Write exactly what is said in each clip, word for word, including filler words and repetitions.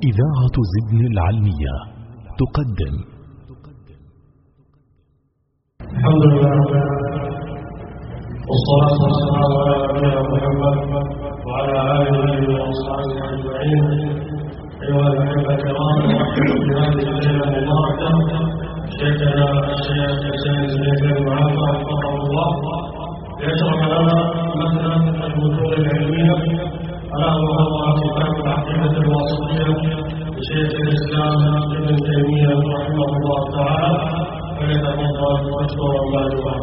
إذاعة زدن العلمية تقدم. الحمد لله والصلاة والسلام على نبينا محمد وعلى آله وأصحابه أجمعين. أيها الأحبة الكرام، نرحب في هذه الليلة المباركة شيخنا الشيخ حسين الزبيدي المعافى وفقه الله ليشرح لنا مثلا المتون العلمية على وهو كتاب العقيدة الواسطية لشيخ الإسلام ابن تيمية رحمه الله تعالى، فليتفضل مشكورا ماجورا.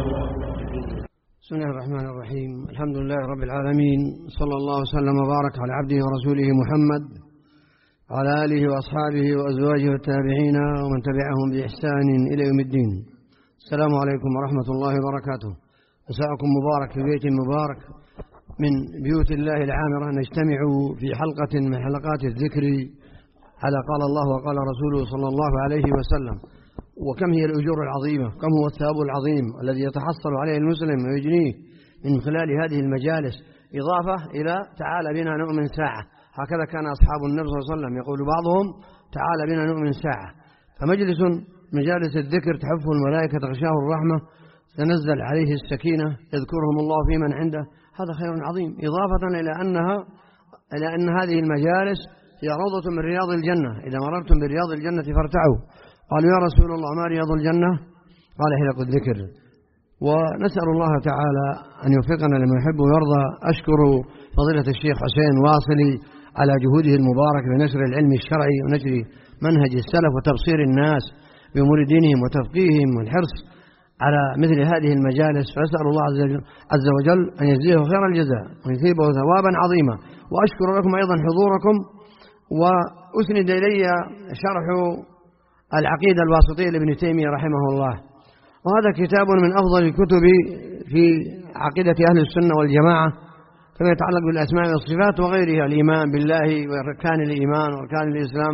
بسم الله الرحمن الرحيم. الحمد لله رب العالمين، صلى الله وسلم وبارك على عبده ورسوله محمد وعلى آله وأصحابه وأزواجه والتابعين ومن تبعهم بإحسان إلى يوم الدين. السلام عليكم ورحمة الله وبركاته. مساءكم مبارك في بيت مبارك من بيوت الله العامرة. نجتمع في حلقة من حلقات الذكر على قال الله وقال رسوله صلى الله عليه وسلم. وكم هي الأجور العظيمة، كم هو الثواب العظيم الذي يتحصل عليه المسلم ويجنيه من خلال هذه المجالس، إضافة إلى تعال بنا نؤمن ساعة. هكذا كان أصحاب النبي صلى الله عليه وسلم يقول بعضهم تعال بنا نؤمن ساعة. فمجلس مجالس الذكر تحفه الملائكة تغشاه الرحمة تنزل عليه السكينة يذكرهم الله في من عنده، هذا خير عظيم. إضافة إلى أنها إلى أن هذه المجالس هي روضة من رياض الجنة، إذا مررتم برياض الجنة فارتعوا. قالوا يا رسول الله ما رياض الجنة؟ قال حلق الذكر. ونسأل الله تعالى أن يوفقنا لما يحب ويرضى. أشكر فضيلة الشيخ حسين واصلي على جهوده المبارك بنشر العلم الشرعي ونشر منهج السلف وتبصير الناس بأمور دينهم وتفقيههم والحرص على مثل هذه المجالس. فأسأل الله عز وجل أن يجزيه خير الجزاء ويثيبه ثوابا عظيما. وأشكر لكم أيضا حضوركم. وأسند إلي شرح العقيدة الواسطية لابن تيمية رحمه الله، وهذا كتاب من أفضل الكتب في عقيدة أهل السنة والجماعة فيما يتعلق بالأسماء والصفات وغيرها، الإيمان بالله وأركان الإيمان وأركان الإسلام،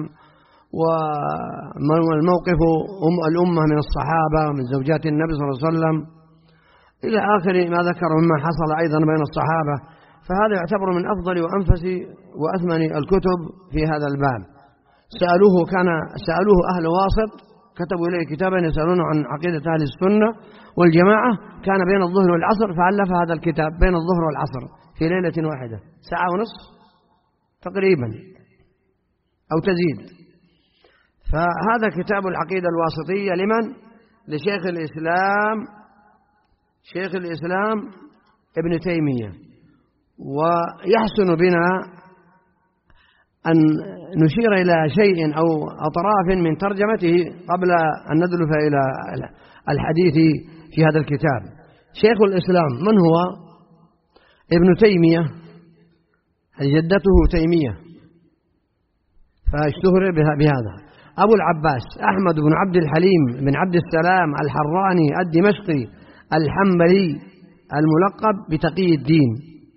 والموقف الأمة من الصحابة ومن زوجات النبي صلى الله عليه وسلم إلى آخر ما ذكر مما حصل أيضا بين الصحابة. فهذا يعتبر من أفضل وأنفس وأثمن الكتب في هذا الباب. سألوه كان سألوه أهل واسط، كتبوا إليه كتابا يسألونه عن عقيدة أهل السنة والجماعة، كان بين الظهر والعصر، فألف هذا الكتاب بين الظهر والعصر في ليلة واحدة، ساعة ونصف تقريبا أو تزيد. فهذا كتاب العقيدة الواسطية لمن؟ لشيخ الإسلام شيخ الإسلام ابن تيمية. ويحسن بنا أن نشير إلى شيء أو أطراف من ترجمته قبل أن ندلف إلى الحديث في هذا الكتاب. شيخ الإسلام من هو؟ ابن تيمية، جدته تيمية فاشتهر بهذا. أبو العباس أحمد بن عبد الحليم بن عبد السلام الحراني الدمشقي الحنبلي الملقب بتقي الدين.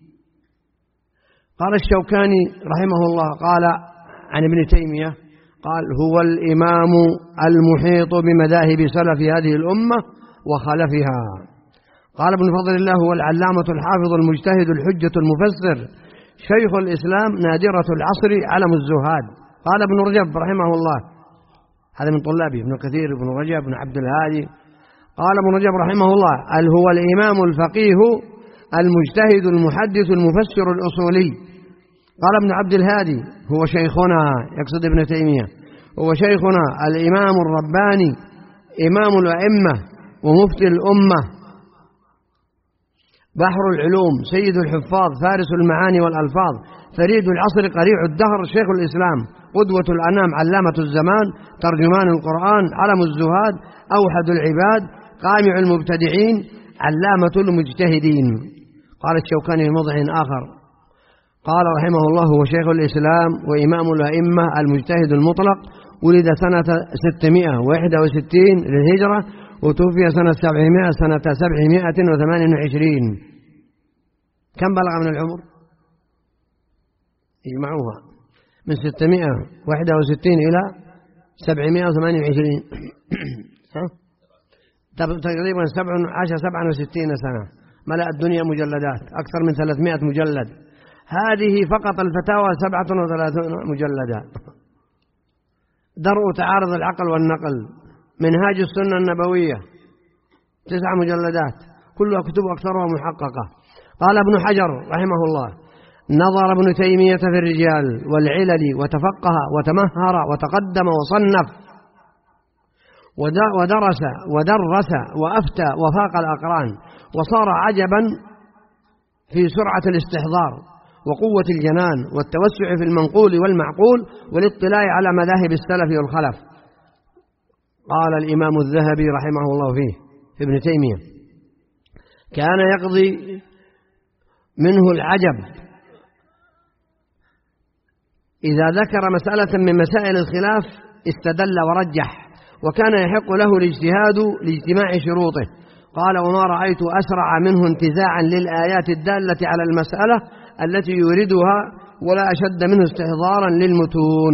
قال الشوكاني رحمه الله قال عن ابن تيمية قال هو الإمام المحيط بمذاهب سلف هذه الأمة وخلفها. قال ابن فضل الله هو العلامة الحافظ المجتهد الحجة المفسر شيخ الإسلام نادرة العصر علم الزهاد. قال ابن رجب رحمه الله، هذا من طلابه ابن كثير ابن رجب بن عبد الهادي، قال ابن رجب رحمه الله قال هو الإمام الفقيه المجتهد المحدث المفسر الأصولي. قال ابن عبد الهادي هو شيخنا، يقصد ابن تيمية، هو شيخنا الإمام الرباني إمام الأئمة ومفتي الأمة بحر العلوم سيد الحفاظ فارس المعاني والألفاظ فريد العصر قريع الدهر شيخ الإسلام قدوة الأنام علامة الزمان ترجمان القرآن علم الزهاد أوحد العباد قامع المبتدعين علامة المجتهدين. قال الشوكاني في موضع آخر قال رحمه الله هو شيخ الإسلام وإمام الأئمة المجتهد المطلق، ولد سنة ستمائة وواحد وستين للهجرة وتوفي سنة سبعمائة سنة سبعمائة وثمان وعشرين. كم بلغ من العمر؟ يجمعوها من ستمائة وواحد وستين إلى سبعمائة وثمان وعشرين تقريبا سبع عشر سبعا وستين سنة. ملأ الدنيا مجلدات أكثر من ثلاثمائة مجلد. هذه فقط الفتاوى سبعة وثلاثون مجلدا. درء تعارض العقل والنقل، منهاج السنة النبوية، تسع مجلدات كلها كتب أكثرها محققة. قال ابن حجر رحمه الله: نظر ابن تيمية في الرجال والعلل وتفقه وتمهر وتقدم وصنف ودرس ودرس وأفتى وفاق الأقران، وصار عجبا في سرعة الاستحضار وقوة الجنان والتوسع في المنقول والمعقول والاطلاع على مذاهب السلف والخلف. قال الإمام الذهبي رحمه الله فيه في ابن تيمية: كان يقضي منه العجب إذا ذكر مسألة من مسائل الخلاف استدل ورجح، وكان يحق له الاجتهاد لاجتماع شروطه. قال: وما رأيت أسرع منه انتزاعا للآيات الدالة على المسألة التي يوردها، ولا أشد منه استحضارا للمتون.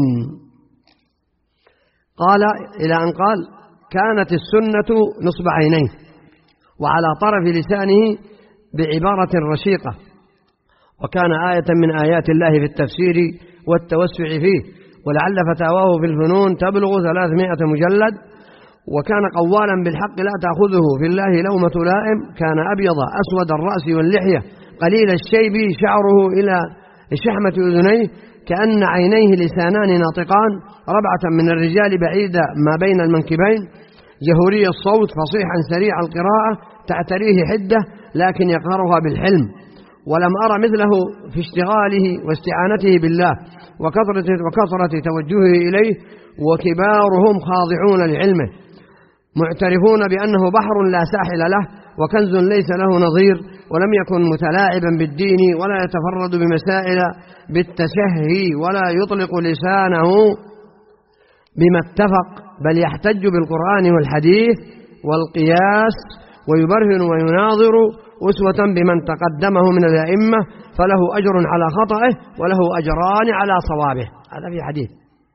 قال إلى أن قال: كانت السنة نصب عينيه وعلى طرف لسانه بعبارة رشيقة، وكان آية من آيات الله في التفسير والتوسع فيه، ولعل فتاواه في الفنون تبلغ ثلاثمائة مجلد. وكان قوالا بالحق لا تأخذه في الله لومة لائم، كان أبيض أسود الرأس واللحية، قليل الشيب، شعره إلى شحمة أذنيه، كأن عينيه لسانان ناطقان، ربعة من الرجال بعيدة ما بين المنكبين، جهوري الصوت، فصيحا سريع القراءة، تعتريه حدة لكن يقهرها بالحلم. ولم أرى مثله في اشتغاله واستعانته بالله وكثرة, وكثرة توجهه إليه، وكبارهم خاضعون لعلمه معترفون بأنه بحر لا ساحل له وكنز ليس له نظير، ولم يكن متلاعبا بالدين ولا يتفرد بمسائل بالتشهي ولا يطلق لسانه بما اتفق، بل يحتج بالقرآن والحديث والقياس ويبرهن ويناظر أسوة بمن تقدمه من الأئمة، فله أجر على خطئه وله أجران على صوابه. هذا في حديث.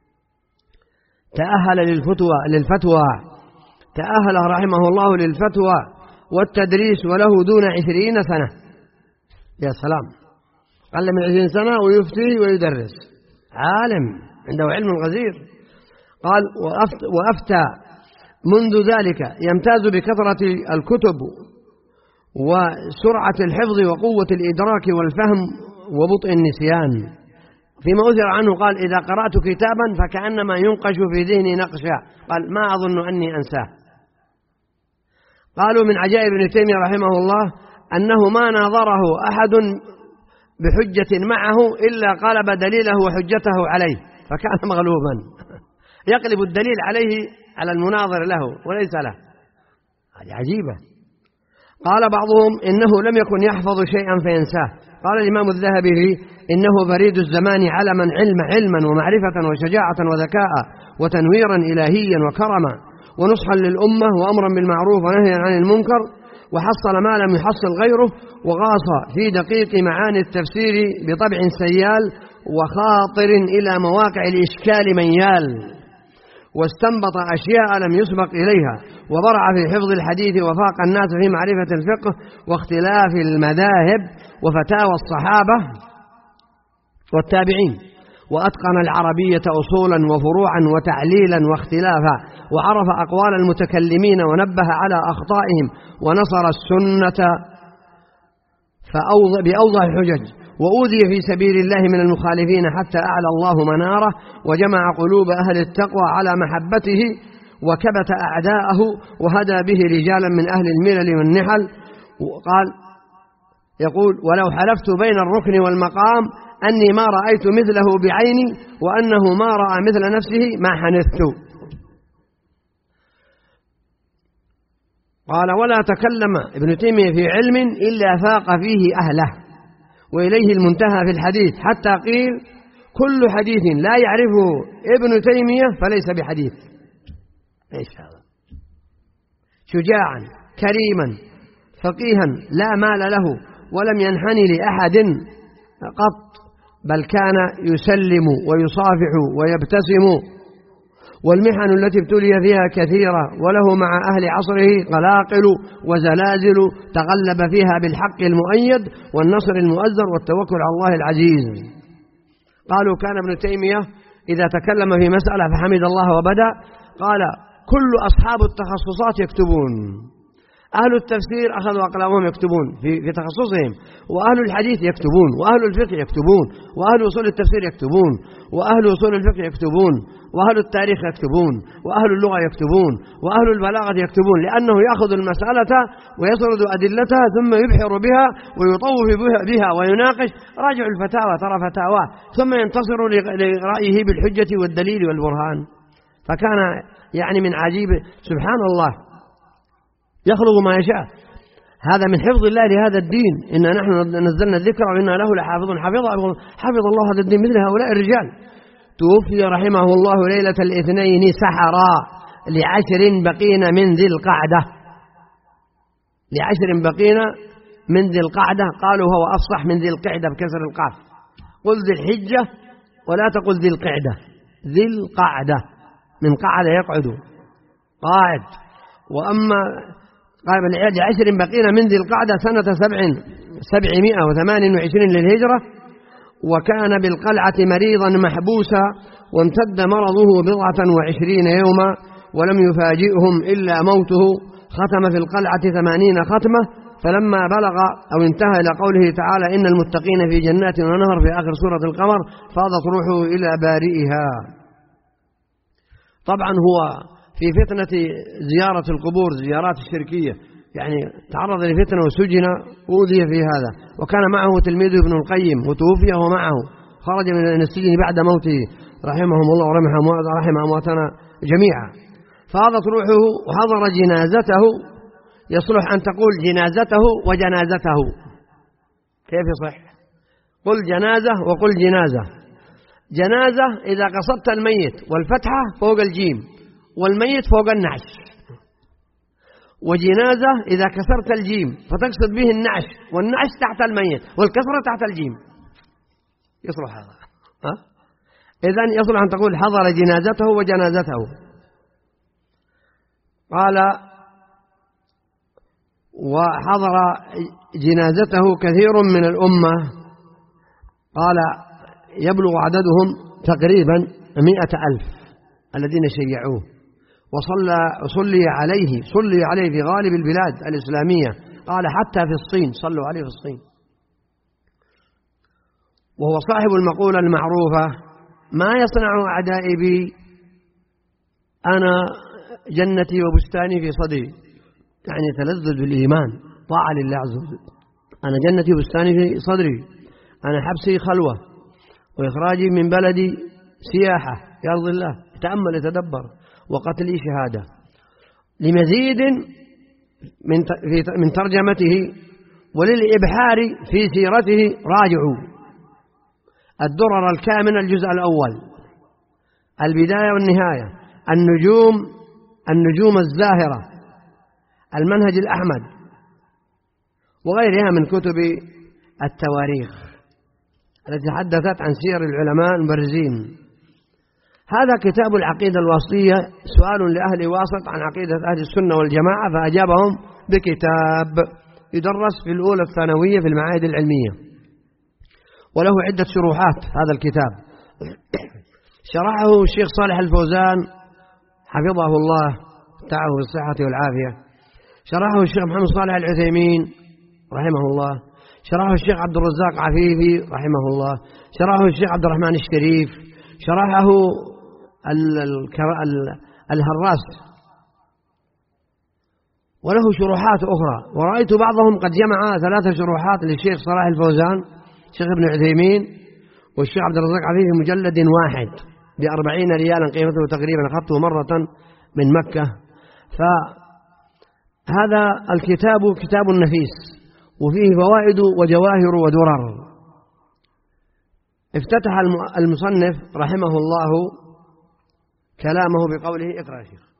تأهل للفتوى للفتوى تأهل رحمه الله للفتوى والتدريس وله دون عشرين سنة. يا سلام، قل من عشرين سنة ويفتي ويدرس، عالم عنده علم غزير. قال: وأفتى منذ ذلك يمتاز بكثرة الكتب وسرعة الحفظ وقوة الإدراك والفهم وبطء النسيان. فيما أثر عنه قال: إذا قرأت كتابا فكأنما ينقش في ذهني نقشا، قال: ما أظن أني أنساه. قالوا من عجائب ابن تيمية رحمه الله أنه ما ناظره أحد بحجة معه إلا قلب دليله وحجته عليه، فكان مغلوبا يقلب الدليل عليه على المناظر له وليس له. هذه عجيبة. قال بعضهم إنه لم يكن يحفظ شيئا فينساه. قال الإمام الذهبي فيه: إنه بريد الزمان علما علم علما ومعرفة وشجاعة وذكاء وتنويرا إلهيا وكرما ونصحا للأمة وأمرا بالمعروف ونهيا عن المنكر، وحصل ما لم يحصل غيره، وغاص في دقيق معاني التفسير بطبع سيال وخاطر إلى مواقع الإشكال ميال، واستنبط أشياء لم يسبق إليها، وبرع في حفظ الحديث وفاق الناس في معرفة الفقه واختلاف المذاهب وفتاوى الصحابة والتابعين، وأتقن العربية أصولا وفروعا وتعليلا واختلافا، وعرف أقوال المتكلمين ونبه على أخطائهم، ونصر السنة بأوضح الحجج، وأوذي في سبيل الله من المخالفين حتى أعلى الله مناره، وجمع قلوب أهل التقوى على محبته، وكبت أعداءه، وهدى به رجالا من أهل الملل والنحل. وقال يقول: ولو حلفت بين الركن والمقام أني ما رأيت مثله بعيني، وأنه ما رأى مثل نفسه ما حنثت. قال: ولا تكلم ابن تيمية في علم إلا فاق فيه أهله، وإليه المنتهى في الحديث، حتى قيل: كل حديث لا يعرفه ابن تيمية فليس بحديث. إيش هذا؟ شجاعا كريما فقيها لا مال له، ولم ينحني لأحد قط، بل كان يسلم ويصافح ويبتسم. والمحن التي ابتلي فيها كثيرة، وله مع أهل عصره قلاقل وزلازل تغلب فيها بالحق المؤيد والنصر المؤزر والتوكل على الله العزيز. قالوا: كان ابن تيمية إذا تكلم في مسألة فحمد الله وبدأ قال كل أصحاب التخصصات يكتبون. أهل التفسير أخذوا أقلامهم يكتبون في, في تخصصهم، وأهل الحديث يكتبون، وأهل الفقه يكتبون، وأهل أصول التفسير يكتبون، وأهل أصول الفقه يكتبون، وأهل التاريخ يكتبون، وأهل اللغة يكتبون، وأهل البلاغة يكتبون، لأنه يأخذ المسألة ويسرد أدلتها ثم يبحر بها ويطوف بها ويناقش. راجع الفتاوى ترى فتاواه، ثم ينتصر لرأيه بالحجة والدليل والبرهان. فكان يعني من عجيب سبحان الله يخلق ما يشاء. هذا من حفظ الله لهذا الدين. إنا نحن نزلنا الذكر وإنا له لحافظ. حفظ حفظ الله هذا الدين مثل هؤلاء الرجال. توفي رحمه الله ليلة الاثنين سحرا لعشر بقين من ذي القعدة. لعشر بقين من ذي القعدة، قالوا هو أفصح من ذي القعدة بكسر القاف. قل ذي الحجة ولا تقل ذي القعدة، ذي القعدة من قعد يقعد قاعد. وأما قال لعشر بقين من ذي القعدة سنة سبع سبعمائة وثمان وعشرين للهجرة، وكان بالقلعة مريضا محبوسا، وامتد مرضه بضعة وعشرين يوما ولم يفاجئهم إلا موته. ختم في القلعة ثمانين ختمة، فلما بلغ أو انتهى إلى قوله تعالى إن المتقين في جنات ونهر في آخر سورة القمر فاضت روحه إلى بارئها. طبعا هو في فتنة زيارة القبور، زيارات الشركية، يعني تعرض لفتنة وسجن وأوذي في هذا. وكان معه تلميذه ابن القيم وتوفي وهو معه، خرج من السجن بعد موته رحمهم الله ورحم أمواتنا جميعا. فاضت روحه وحضر جنازته. يصلح أن تقول جنازته وجنازته، كيف يصح؟ قل جنازة وقل جنازة. جنازة إذا قصدت الميت والفتحة فوق الجيم والميت فوق النعش، وجنازة إذا كسرت الجيم فتقصد به النعش والنعش تحت الميت والكسرة تحت الجيم. يصلح هذا؟ ها؟ إذن يصلح أن تقول حضر جنازته وجنازته. قال وحضر جنازته كثير من الأمة، قال يبلغ عددهم تقريبا مئة ألف الذين شيعوه، وصلى صلي عليه صلي عليه في غالب البلاد الإسلامية، قال حتى في الصين صلوا عليه في الصين. وهو صاحب المقولة المعروفة ما يصنع أعدائي بي أنا جنتي وبستاني في صدري، يعني تلذذ بالإيمان طاعة لله عز وجل. أنا جنتي وبستاني في صدري، أنا حبسي خلوة وإخراجي من بلدي سياحة يرضي الله، تأمل يتدبر، وقتلي شهادة. لمزيد من من ترجمته وللإبحار في سيرته راجعوا الدرر الكامنة الجزء الأول، البداية والنهاية، النجوم النجوم الزاهرة، المنهج الأحمد، وغيرها من كتب التواريخ التي تحدثت عن سير العلماء المبرزين. هذا كتاب العقيدة الواسطية، سؤال لأهل واسط عن عقيدة أهل السنة والجماعة، فأجابهم بكتاب يدرس في الأولى الثانوية في المعاهد العلمية، وله عدة شروحات. هذا الكتاب شرحه الشيخ صالح الفوزان حفظه الله تعالى بالصحة والعافية، شرحه الشيخ محمد صالح العثيمين رحمه الله، شرحه الشيخ عبد الرزاق عفيفي رحمه الله، شرحه الشيخ عبد الرحمن الشريف، شرحه الهراس، وله شروحات أخرى. ورأيت بعضهم قد جمع ثلاث شروحات للشيخ صلاح الفوزان، الشيخ ابن عثيمين، والشيخ عبد الرزاق عفيفي مجلد واحد بأربعين ريالا قيمته تقريبا، أخذته مرة من مكة. فهذا الكتاب كتاب نفيس وفيه فوائد وجواهر ودرر. افتتح المصنف رحمه الله كلامه بقوله اقرأ يا شيخ.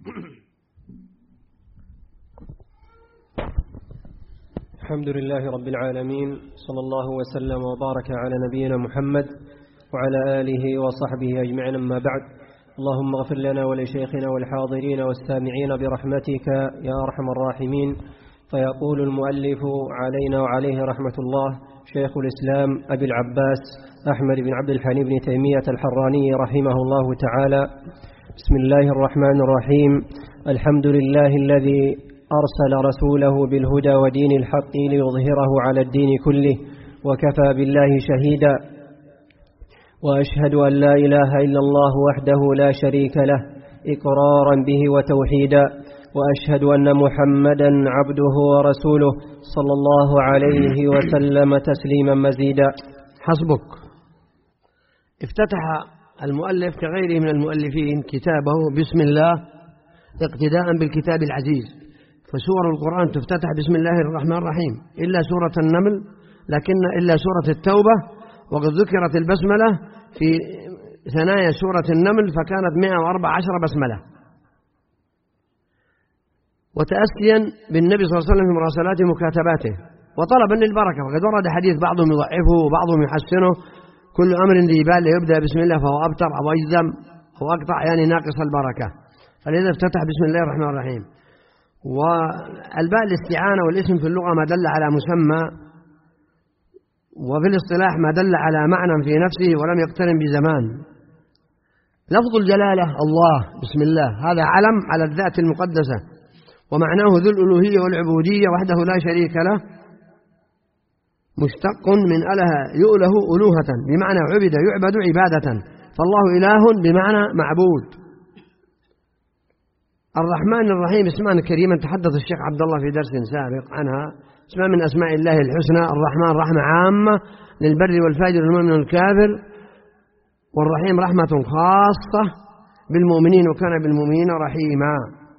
الحمد لله رب العالمين، صلى الله وسلم وبارك على نبينا محمد وعلى آله وصحبه أجمعين، أما بعد. اللهم اغفر لنا ولشيخنا والحاضرين والسامعين برحمتك يا أرحم الراحمين. فيقول المؤلف علينا وعليه رحمة الله: شيخ الإسلام أبي العباس أحمد بن عبد الحليم بن تيمية الحراني رحمه الله تعالى. بسم الله الرحمن الرحيم. الحمد لله الذي أرسل رسوله بالهدى ودين الحق ليظهره على الدين كله وكفى بالله شهيدا، وأشهد أن لا إله إلا الله وحده لا شريك له إقرارا به وتوحيدا، وأشهد أن محمدا عبده ورسوله صلى الله عليه وسلم تسليما مزيدا. حسبك. افتتح المؤلف كغيره من المؤلفين كتابه بسم الله اقتداء بالكتاب العزيز، فسور القرآن تفتتح بسم الله الرحمن الرحيم إلا سورة النمل، لكن إلا سورة التوبة، وقد ذكرت البسملة في ثنايا سورة النمل فكانت مئة وأربع عشر بسملة. وتأسيا بالنبي صلى الله عليه وسلم في مراسلات مكاتباته وطلبا للبركة، وقد ورد حديث بعضهم يضعفه وبعضهم يحسنه: كل أمر ذي بال يبدأ بسم الله فهو أبتر أو أجذم أو أقطع، يعني ناقص البركة، فلذا افتتح بسم الله الرحمن الرحيم. والباء الاستعانة والاسم في اللغة ما دل على مسمى، وفي الاصطلاح ما دل على معنى في نفسه ولم يقترن بزمان. لفظ الجلالة الله بسم الله هذا علم على الذات المقدسة، ومعناه ذو الألوهية والعبودية وحده لا شريك له، مشتق من أله يؤله ألوهة بمعنى عبد يعبد عبادة، فالله إله بمعنى معبود. الرحمن الرحيم اسمان كريما تحدث الشيخ عبد الله في درس سابق عنها، اسمها من أسماء الله الحسنى. الرحمن رحمة عامة للبر والفاجر والمؤمن والكافر، والرحيم رحمة خاصة بالمؤمنين وكان بالمؤمنين رحيما.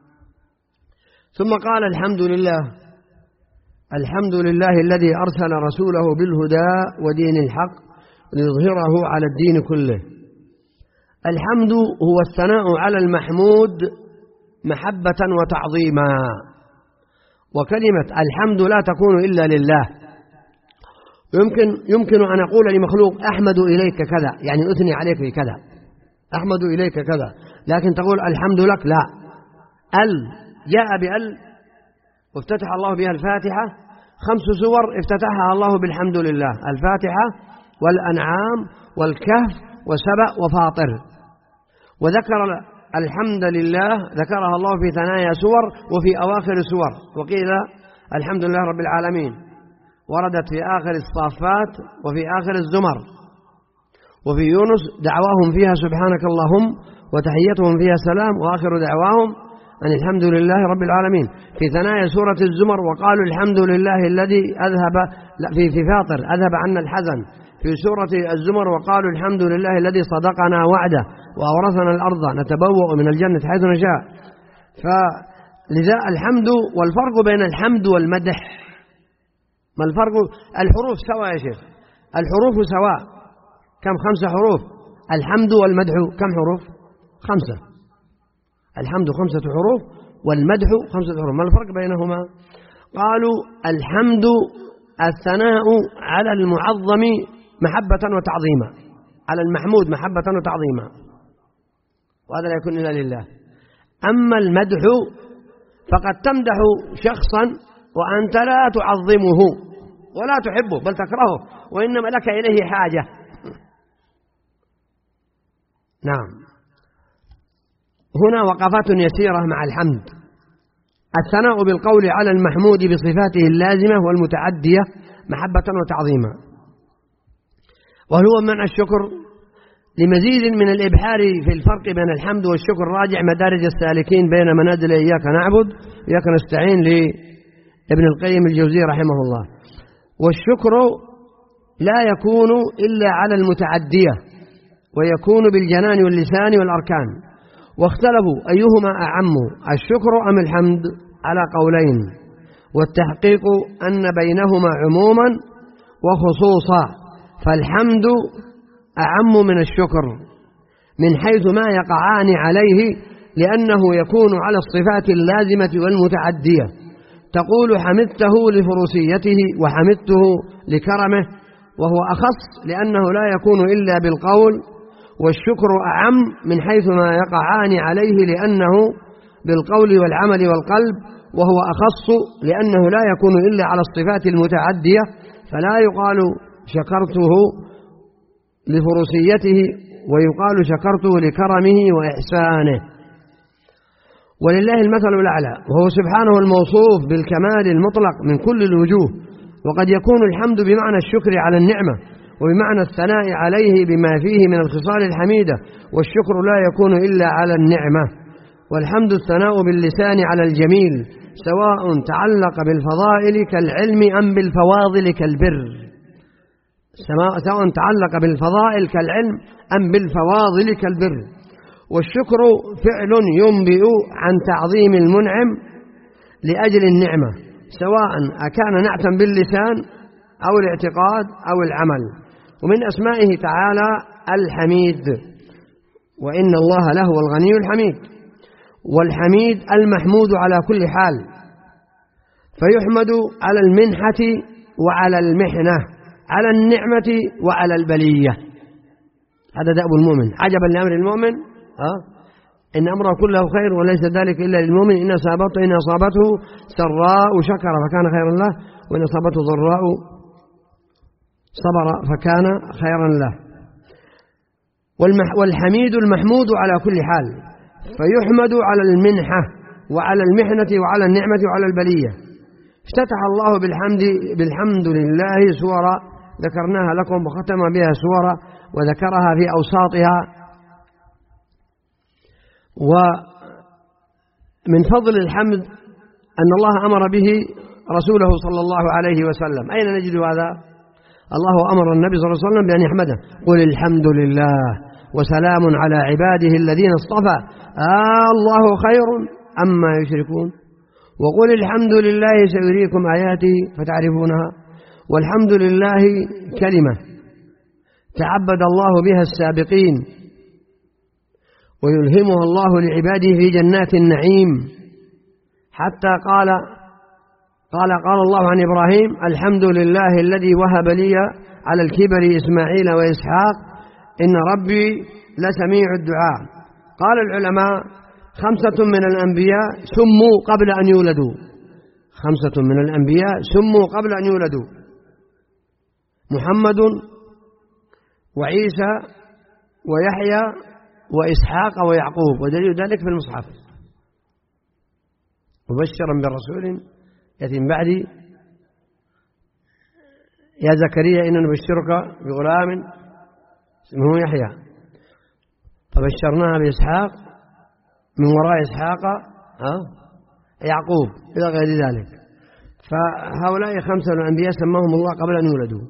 ثم قال الحمد لله، الحمد لله الذي أرسل رسوله بالهدى ودين الحق ليظهره على الدين كله. الحمد هو الثناء على المحمود محبة وتعظيما، وكلمة الحمد لا تكون إلا لله. يمكن يمكن أن أقول لمخلوق أحمد إليك كذا، يعني أثني عليك بكذا، أحمد إليك كذا، لكن تقول الحمد لك لا. ال جاء بأل وافتتح الله بها الفاتحة، خمس سور افتتحها الله بالحمد لله: الفاتحة والأنعام والكهف وسبأ وفاطر. وذكر الحمد لله ذكرها الله في ثنايا سور وفي أواخر سور، وقيل الحمد لله رب العالمين، وردت في آخر الصافات وفي آخر الزمر، وفي يونس دعواهم فيها سبحانك اللهم وتحيتهم فيها سلام وآخر دعواهم أن الحمد لله رب العالمين. في ثنايا سورة الزمر وقالوا الحمد لله الذي أذهب في في فاطر أذهب عنا الحزن. في سورة الزمر وقالوا الحمد لله الذي صدقنا وعده وأورثنا الأرض نتبوأ من الجنة حيث نشاء. فلذا الحمد. والفرق بين الحمد والمدح ما الفرق؟ الحروف سواء يا شيخ، الحروف سواء. كم؟ خمسة حروف. الحمد والمدح كم حروف؟ خمسة. الحمد خمسة حروف والمدح خمسة حروف. ما الفرق بينهما؟ قالوا الحمد الثناء على المعظم محبة وتعظيما، على المحمود محبة وتعظيما، وهذا لا يكون إلا لله. أما المدح فقد تمدح شخصا وأنت لا تعظمه ولا تحبه بل تكرهه، وإنما لك إليه حاجة. نعم. هنا وقفات يسيرة مع الحمد. الثناء بالقول على المحمود بصفاته اللازمة والمتعدية محبة وتعظيما. وهو معنى الشكر. لمزيد من الإبحار في الفرق بين الحمد والشكر راجع مدارج السالكين بين منازل إياك نعبد وإياك نستعين لابن القيم الجوزي رحمه الله. والشكر لا يكون إلا على المتعدية، ويكون بالجنان واللسان والأركان. واختلفوا أيهما أعم، الشكر أم الحمد، على قولين، والتحقيق أن بينهما عموما وخصوصا، فالحمد أعم من الشكر من حيث ما يقعان عليه، لأنه يكون على الصفات اللازمة والمتعدية. تقول حمدته لفروسيته وحمدته لكرمه، وهو أخص لأنه لا يكون إلا بالقول. والشكر أعم من حيث ما يقعان عليه، لأنه بالقول والعمل والقلب، وهو أخص لأنه لا يكون إلا على الصفات المتعدية. فلا يقال شكرته لفروسيته، ويقال شكرته لكرمه وإحسانه. ولله المثل الأعلى، وهو سبحانه الموصوف بالكمال المطلق من كل الوجوه. وقد يكون الحمد بمعنى الشكر على النعمة، وبمعنى الثناء عليه بما فيه من الخصال الحميدة، والشكر لا يكون إلا على النعمة. والحمد الثناء باللسان على الجميل، سواء تعلق بالفضائل كالعلم أم بالفواضل كالبر، سواء تعلق بالفضائل كالعلم أم بالفواضل كالبر. والشكر فعل ينبئ عن تعظيم المنعم لأجل النعمة، سواء أكان نعتا باللسان أو الاعتقاد أو العمل. ومن أسمائه تعالى الحميد، وإن الله لهو الغني الحميد. والحميد المحمود على كل حال، فيحمد على المنحة وعلى المحنة، على النعمة وعلى البلية. هذا دأب المؤمن. عجبا لأمر المؤمن أه؟ إن أمره كله خير وليس ذلك إلا للمؤمن. إن أصابته إن أصابته سراء شكر فكان خيرا له، وإن أصابته ضراء صبر فكان خيرا له. والحميد المحمود على كل حال، فيحمد على المنحة وعلى المحنة وعلى النعمة وعلى البلية. افتتح الله بالحمد بالحمد لله سورة ذكرناها لكم، وختم بها سورة وذكرها في أوساطها. ومن فضل الحمد أن الله أمر به رسوله صلى الله عليه وسلم. أين نجد هذا؟ الله أمر النبي صلى الله عليه وسلم بأن يحمده: قل الحمد لله وسلام على عباده الذين اصطفى آه الله خير أما يشركون. وقل الحمد لله سيريكم آياته فتعرفونها. والحمد لله كلمة تعبد الله بها السابقين، ويلهمها الله لعباده في جنات النعيم. حتى قال قال قال الله عن إبراهيم: الحمد لله الذي وهب لي على الكبر إسماعيل وإسحاق إن ربي لسميع الدعاء. قال العلماء: خمسة من الأنبياء سموا قبل أن يولدوا، خمسة من الأنبياء سموا قبل أن يولدوا: محمد وعيسى ويحيى وإسحاق ويعقوب، ودليل ذلك في المصحف: مبشرا برسول يأتي من بعدي يا زكريا إننا نبشرك بغلام اسمه يحيى، فبشرناها بإسحاق، من وراء إسحاق يعقوب، إلى غير ذلك. فهؤلاء خمسة من الأنبياء سماهم الله قبل أن يولدوا.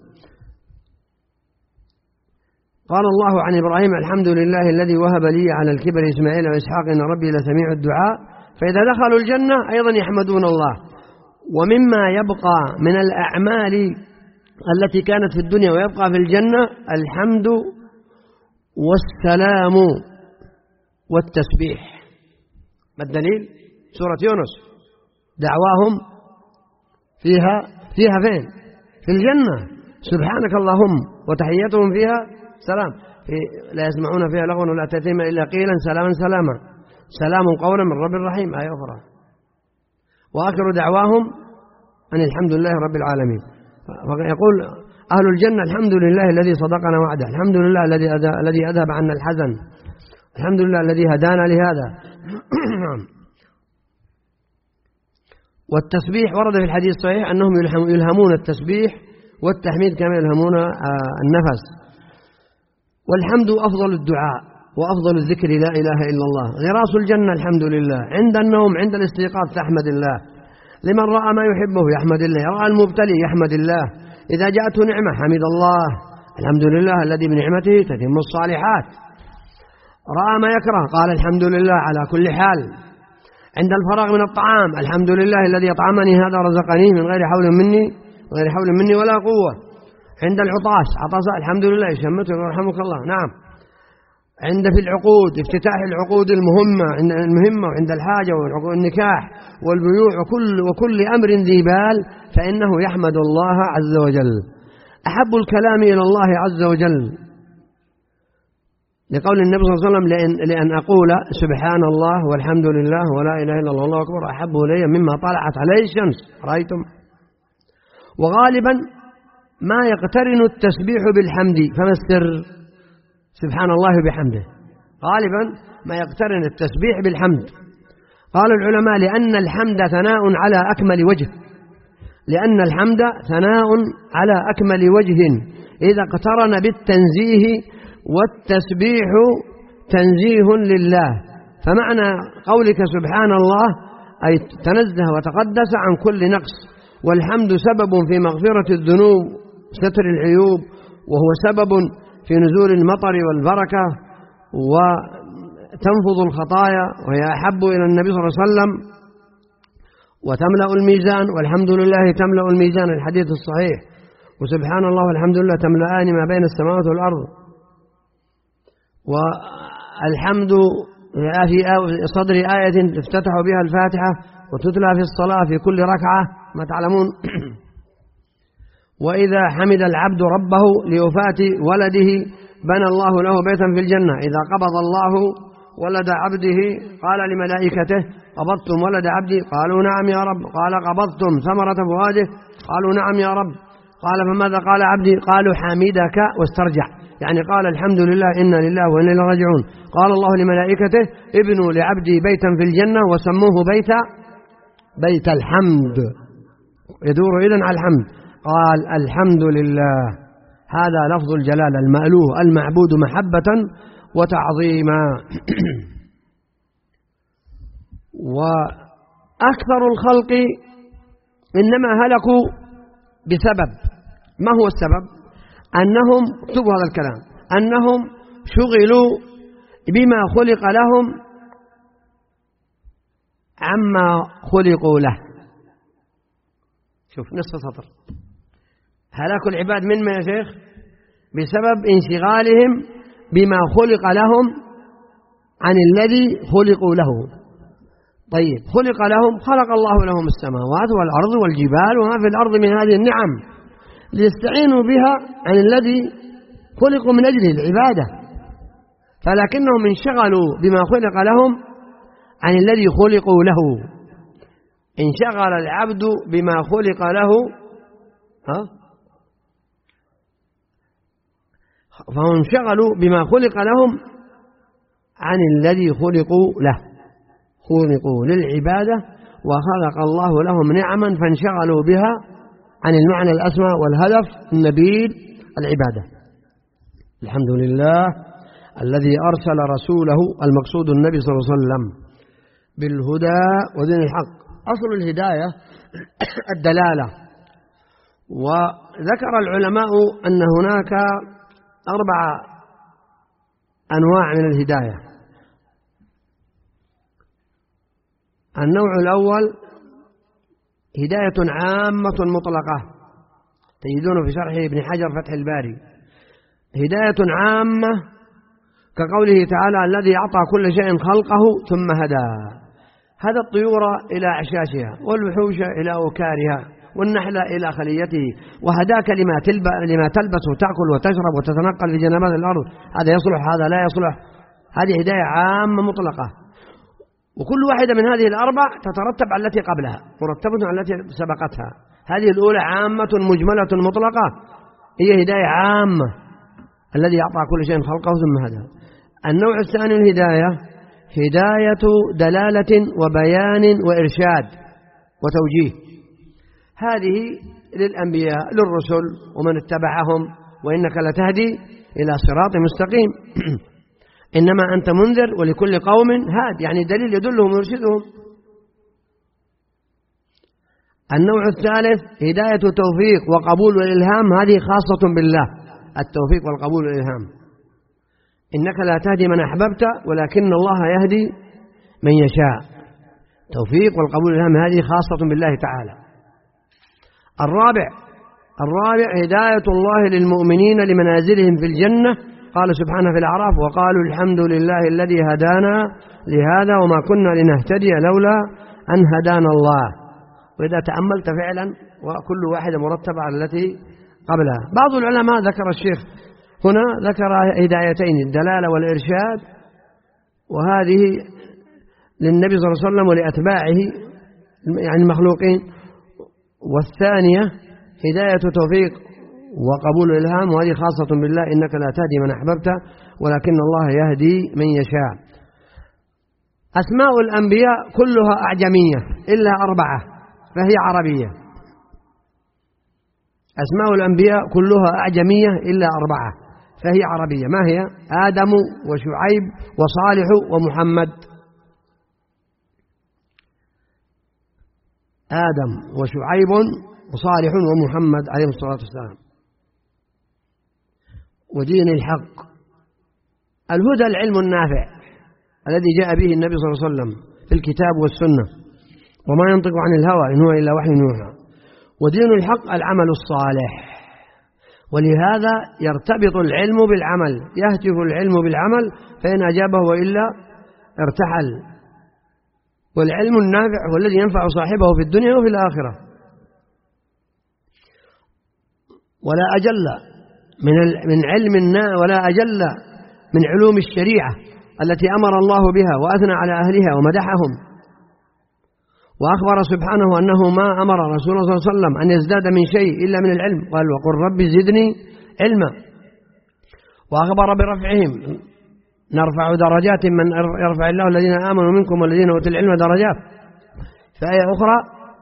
قال الله عن إبراهيم: الحمد لله الذي وهب لي على الكبر إسماعيل وإسحاق إن ربي لسميع الدعاء. فإذا دخلوا الجنة أيضا يحمدون الله. ومما يبقى من الأعمال التي كانت في الدنيا ويبقى في الجنة الحمد والسلام والتسبيح. ما الدليل؟ سورة يونس: دعواهم فيها فيها فين؟ في الجنة، سبحانك اللهم، وتحياتهم فيها سلام، في لا يسمعون فيها لغوا ولا تأثيما إلا قيلا سلاما سلاما، سلام قولا من رب رحيم، آية أخرى. وآخر دعواهم أن الحمد لله رب العالمين. فيقول أهل الجنة: الحمد لله الذي صدقنا وعده، الحمد لله الذي الذي أذهب عنا الحزن، الحمد لله الذي هدانا لهذا. والتسبيح ورد في الحديث الصحيح أنهم يلهمون التسبيح والتحميد كما يلهمون النفس. والحمد أفضل الدعاء وأفضل الذكر لا إله إلا الله. غراس الجنة الحمد لله، عند النوم، عند الاستيقاظ تحمد الله، لمن رأى ما يحبه يحمد الله، رأى المبتلي يحمد الله، إذا جاءته نعمة حمد الله، الحمد لله الذي بنعمته تتم الصالحات. رأى ما يكره قال الحمد لله على كل حال. عند الفراغ من الطعام: الحمد لله الذي أطعمني هذا ورزقنيه من غير حول مني غير حول مني ولا قوة. عند العطاش عطس: الحمد لله يشمته ويرحمك الله. نعم. عند في العقود، افتتاح العقود المهمة المهمة وعند الحاجة والنكاح والبيوع وكل وكل أمر ذي بال فإنه يحمد الله عز وجل. أحب الكلام إلى الله عز وجل لقول النبي صلى الله عليه وسلم: لأن, لأن أقول سبحان الله والحمد لله ولا إله إلا الله والله أكبر أحب إلي مما طلعت عليه الشمس. رأيتم؟ وغالبا ما يقترن التسبيح بالحمد، فما السر؟ سبحان الله وبحمده، غالبا ما يقترن التسبيح بالحمد. قال العلماء لأن الحمد ثناء على أكمل وجه، لأن الحمد ثناء على أكمل وجه إذا اقترن بالتنزيه، والتسبيح تنزيه لله. فمعنى قولك سبحان الله أي تنزه وتقدس عن كل نقص، والحمد سبب في مغفرة الذنوب ستر العيوب، وهو سبب في نزول المطر والبركة وتنفض الخطايا، وهي أحب إلى النبي صلى الله عليه وسلم، وتملأ الميزان، والحمد لله تملأ الميزان، الحديث الصحيح. وسبحان الله والحمد لله تملأان ما بين السماوات والأرض. والحمد في صدر آية تفتتح بها الفاتحة وتتلى في الصلاة في كل ركعة ما تعلمون. وإذا حمد العبد ربه لوفاة ولده بنى الله له بيتا في الجنة. إذا قبض الله ولد عبده قال لملائكته قبضتم ولد عبدي؟ قالوا نعم يا رب. قال قبضتم ثمرة فؤاده؟ قالوا نعم يا رب. قال فماذا قال عبدي؟ قالوا حمدك واسترجع، يعني قال الحمد لله إنا لله وإنا إليه راجعون. قال الله لملائكته ابنوا لعبدي بيتا في الجنة وسموه بيت بيت الحمد، يدور إذن على الحمد. قال الحمد لله، هذا لفظ الجلالة المألوه المعبود محبة وتعظيما. وأكثر الخلق إنما هلكوا بسبب، ما هو السبب؟ أنهم، اكتبوا هذا الكلام، أنهم شغلوا بما خلق لهم عما خلقوا له. شوف نصف سطر، هلاك العباد من ما يا شيخ؟ بسبب انشغالهم بما خلق لهم عن الذي خلقوا له. طيب خلق لهم، خلق الله لهم السماوات والأرض والجبال وما في الأرض من هذه النعم ليستعينوا بها عن الذي خلقوا من أجله العبادة، فلكنهم انشغلوا بما خلق لهم عن الذي خلقوا له. انشغل العبد بما خلق له، ها؟ فهم انشغلوا بما خلق لهم عن الذي خلقوا له، خلقوا للعبادة وخلق الله لهم نعما فانشغلوا بها عن المعنى الأسمى والهدف النبيل العبادة. الحمد لله الذي أرسل رسوله المقصود النبي صلى الله عليه وسلم بالهدى ودين الحق. أصل الهداية الدلالة، وذكر العلماء أن هناك أربع أنواع من الهداية. النوع الأول هداية عامة مطلقة، تجدون في شرح ابن حجر فتح الباري. هداية عامة كقوله تعالى الذي أعطى كل شيء خلقه ثم هدى. هذا الطيور إلى عشاشها، والوحوش إلى أوكارها، والنحل إلى خليته، وهداك لما, لما تلبس وتأكل وتشرب وتتنقل في جنبات الأرض. هذا يصلح، هذا لا يصلح. هذه هداية عامة مطلقة، وكل واحدة من هذه الأربع تترتب على التي قبلها، مرتبة على التي سبقتها. هذه الأولى عامة مجملة مطلقة، هي هداية عامة الذي أعطى كل شيء خلقه ثم هدى. النوع الثاني الهداية هداية دلالة وبيان وإرشاد وتوجيه. هذه للأنبياء للرسل ومن اتبعهم، وإنك لتهدي إلى صراط مستقيم. إنما أنت منذر ولكل قوم هاد، يعني دليل يدلهم ويرشدهم. النوع الثالث هداية توفيق وقبول والإلهام، هذه خاصة بالله، التوفيق والقبول والإلهام. إنك لا تهدي من أحببت ولكن الله يهدي من يشاء. توفيق والقبول والإلهام هذه خاصة بالله تعالى. الرابع الرابع هداية الله للمؤمنين لمنازلهم في الجنة. قال سبحانه في الأعراف وقالوا الحمد لله الذي هدانا لهذا وما كنا لنهتدي لولا أن هدانا الله. وإذا تأملت فعلا وكل واحدة مرتبة على التي قبلها. بعض العلماء ذكر الشيخ هنا ذكر هدايتين، الدلالة والإرشاد، وهذه للنبي صلى الله عليه وسلم ولأتباعه يعني المخلوقين. والثانية هداية توفيق وقبول الإلهام، وهذه خاصة بالله: إنك لا تهدي من أحببت ولكن الله يهدي من يشاء. أسماء الأنبياء كلها أعجمية إلا أربعة فهي عربية. أسماء الأنبياء كلها أعجمية إلا أربعة فهي عربية. ما هي؟ آدم وشعيب وصالح ومحمد. آدم وشعيب وصالح ومحمد عليه الصلاة والسلام. ودين الحق. الهدى العلم النافع الذي جاء به النبي صلى الله عليه وسلم في الكتاب والسنة، وما ينطق عن الهوى إن هو إلا وحي يوحى. ودين الحق العمل الصالح، ولهذا يرتبط العلم بالعمل، يهتف العلم بالعمل، فإن أجابه وإلا ارتحل. والعلم النافع هو الذي ينفع صاحبه في الدنيا وفي الآخرة. ولا أجل من من علم ولا أجل من علوم الشريعة التي أمر الله بها وأثنى على أهلها ومدحهم، وأخبر سبحانه أنه ما أمر رسول الله صلى الله عليه وسلم أن يزداد من شيء إلا من العلم، قال: وقل رب زدني علما. وأخبر برفعهم: نرفع درجات من يرفع الله الذين آمنوا منكم والذين أوتوا العلم درجات. فآية أخرى: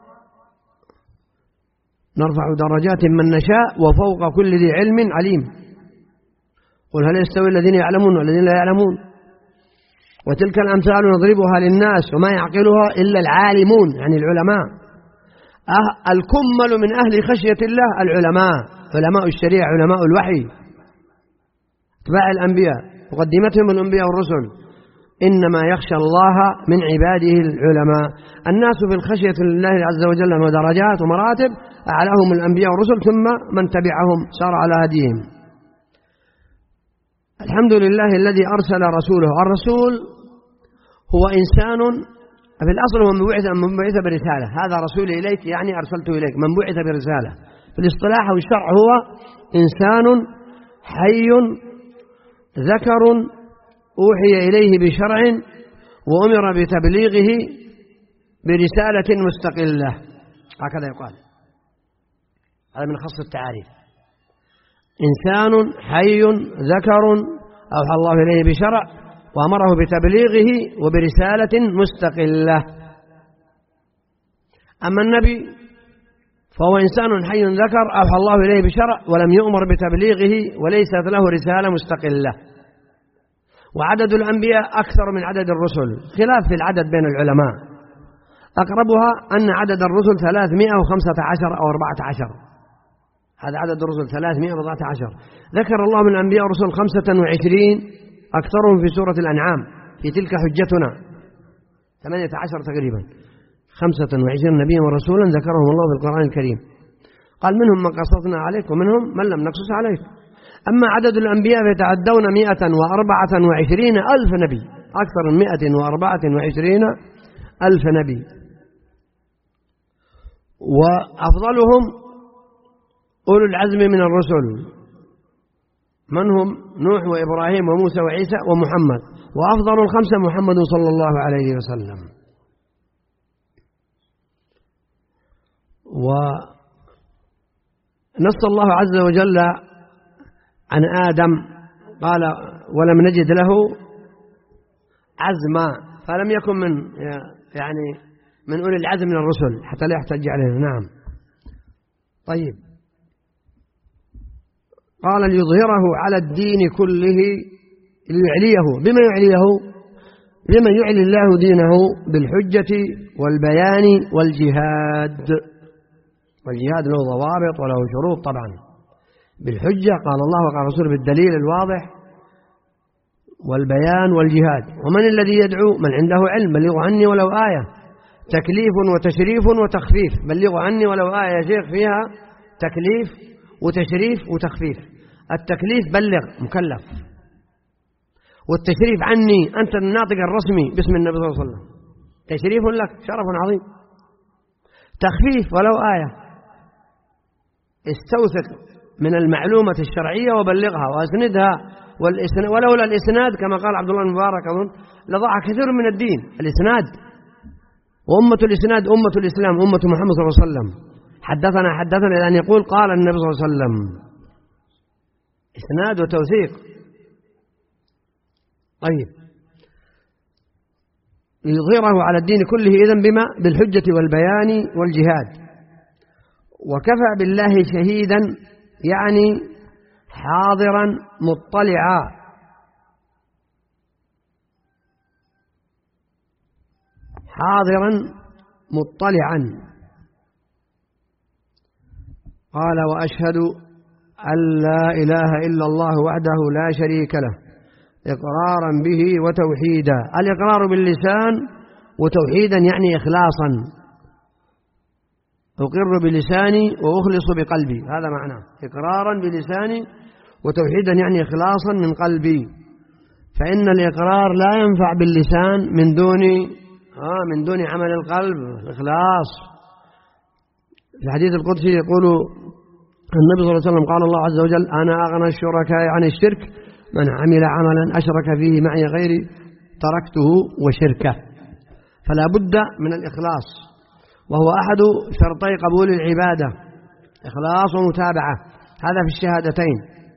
نرفع درجات من نشاء وفوق كل ذي علم عليم. قل هل يستوي الذين يعلمون والذين لا يعلمون؟ وتلك الأمثال نضربها للناس وما يعقلها إلا العالمون، يعني العلماء. أه الكمل من أهل خشية الله العلماء، علماء الشريعة، علماء الوحي، اتباع الأنبياء، مقدمتهم الأنبياء والرسل. إنما يخشى الله من عباده العلماء. الناس في الخشية لله عز وجل ودرجات ومراتب، أعلاهم الأنبياء والرسل ثم من تبعهم سار على هديهم. الحمد لله الذي أرسل رسوله. الرسول هو إنسان في الأصل هو من بعث برسالة، هذا رسولي إليك يعني أرسلته إليك، من بعث برسالة. في الاصطلاح والشرع هو إنسان حي ذكر أوحي إليه بشرع وأمر بتبليغه برسالة مستقلة، هكذا يقال. هذا من خص التعاريف. إنسان حي ذكر أوحى الله إليه بشرع وأمره بتبليغه وبرسالة مستقلة. أما النبي فهو إنسان حي ذكر أوحى الله إليه بشرع ولم يؤمر بتبليغه وليست له رسالة مستقلة. وعدد الأنبياء أكثر من عدد الرسل، خلاف في العدد بين العلماء. أقربها أن عدد الرسل ثلاثمائة وخمسة عشر أو أربعة عشر، هذا عدد الرسل ثلاثمائة وأربعة عشر. ذكر الله من الأنبياء والرسل خمسة وعشرين، أكثرهم في سورة الأنعام في تلك حجتنا، ثمانية عشر تقريبا، خمسة وعشرين نبيا ورسولا ذكرهم الله في القرآن الكريم. قال: منهم من قصصنا عليك ومنهم من لم نقصص عليك. أما عدد الأنبياء فيتعدون مئة وأربعة وعشرين ألف نبي، أكثر من مئة وأربعة وعشرين ألف نبي. وأفضلهم أولو العزم من الرسل، من هم؟ نوح وإبراهيم وموسى وعيسى ومحمد. وأفضل الخمسة محمد صلى الله عليه وسلم. ونص الله عز وجل عن آدم، قال: ولم نجد له عزما، فلم يكن من يعني من أولي العزم من الرسل حتى لا يحتج عليه. نعم. طيب، قال: ليظهره على الدين كله ليعليه. بما يعليه؟ بما يعلي الله دينه بالحجة والبيان والجهاد. والجهاد له ضوابط وله شروط طبعا. بالحجة قال الله وقال رسوله بالدليل الواضح، والبيان والجهاد. ومن الذي يدعو؟ من عنده علم. بلغوا عني ولو آية. تكليف وتشريف وتخفيف. بلغوا عني ولو آية يا شيخ، فيها تكليف وتشريف وتخفيف. التكليف بلغ مكلف، والتشريف عني أنت الناطق الرسمي باسم النبي صلى الله عليه وسلم، تشريف لك، شرف عظيم. تخفيف ولو آية، استوثق من المعلومة الشرعية وبلغها وأسندها، ولولا الإسناد كما قال عبد الله المبارك أظن لضاع كثير من الدين. الإسناد، وأمة الإسناد أمة الإسلام، أمة محمد صلى الله عليه وسلم. حدثنا حدثنا إلى أن يقول قال النبي صلى الله عليه وسلم. إسناد وتوثيق. طيب، ليظهره على الدين كله إذن بما؟ بالحجة والبيان والجهاد. وكفى بالله شهيدا يعني حاضرا مطلعا، حاضرا مطلعا. قال: وأشهد أن لا إله إلا الله وحده لا شريك له إقرارا به وتوحيدا. الإقرار باللسان وتوحيدا يعني إخلاصا، أقر بلساني وأخلص بقلبي، هذا معناه إقرارا بلساني وتوحيدا يعني إخلاصا من قلبي. فإن الإقرار لا ينفع باللسان من دون آه من دون عمل القلب، الإخلاص. في الحديث القدسي يقول النبي صلى الله عليه وسلم: قال الله عز وجل: أنا أغنى الشركاء عن الشرك، من عمل عملا أشرك فيه معي غيري تركته وشركه. فلا بد من الإخلاص، وهو أحد شرطي قبول العبادة، إخلاص ومتابعة، هذا في الشهادتين.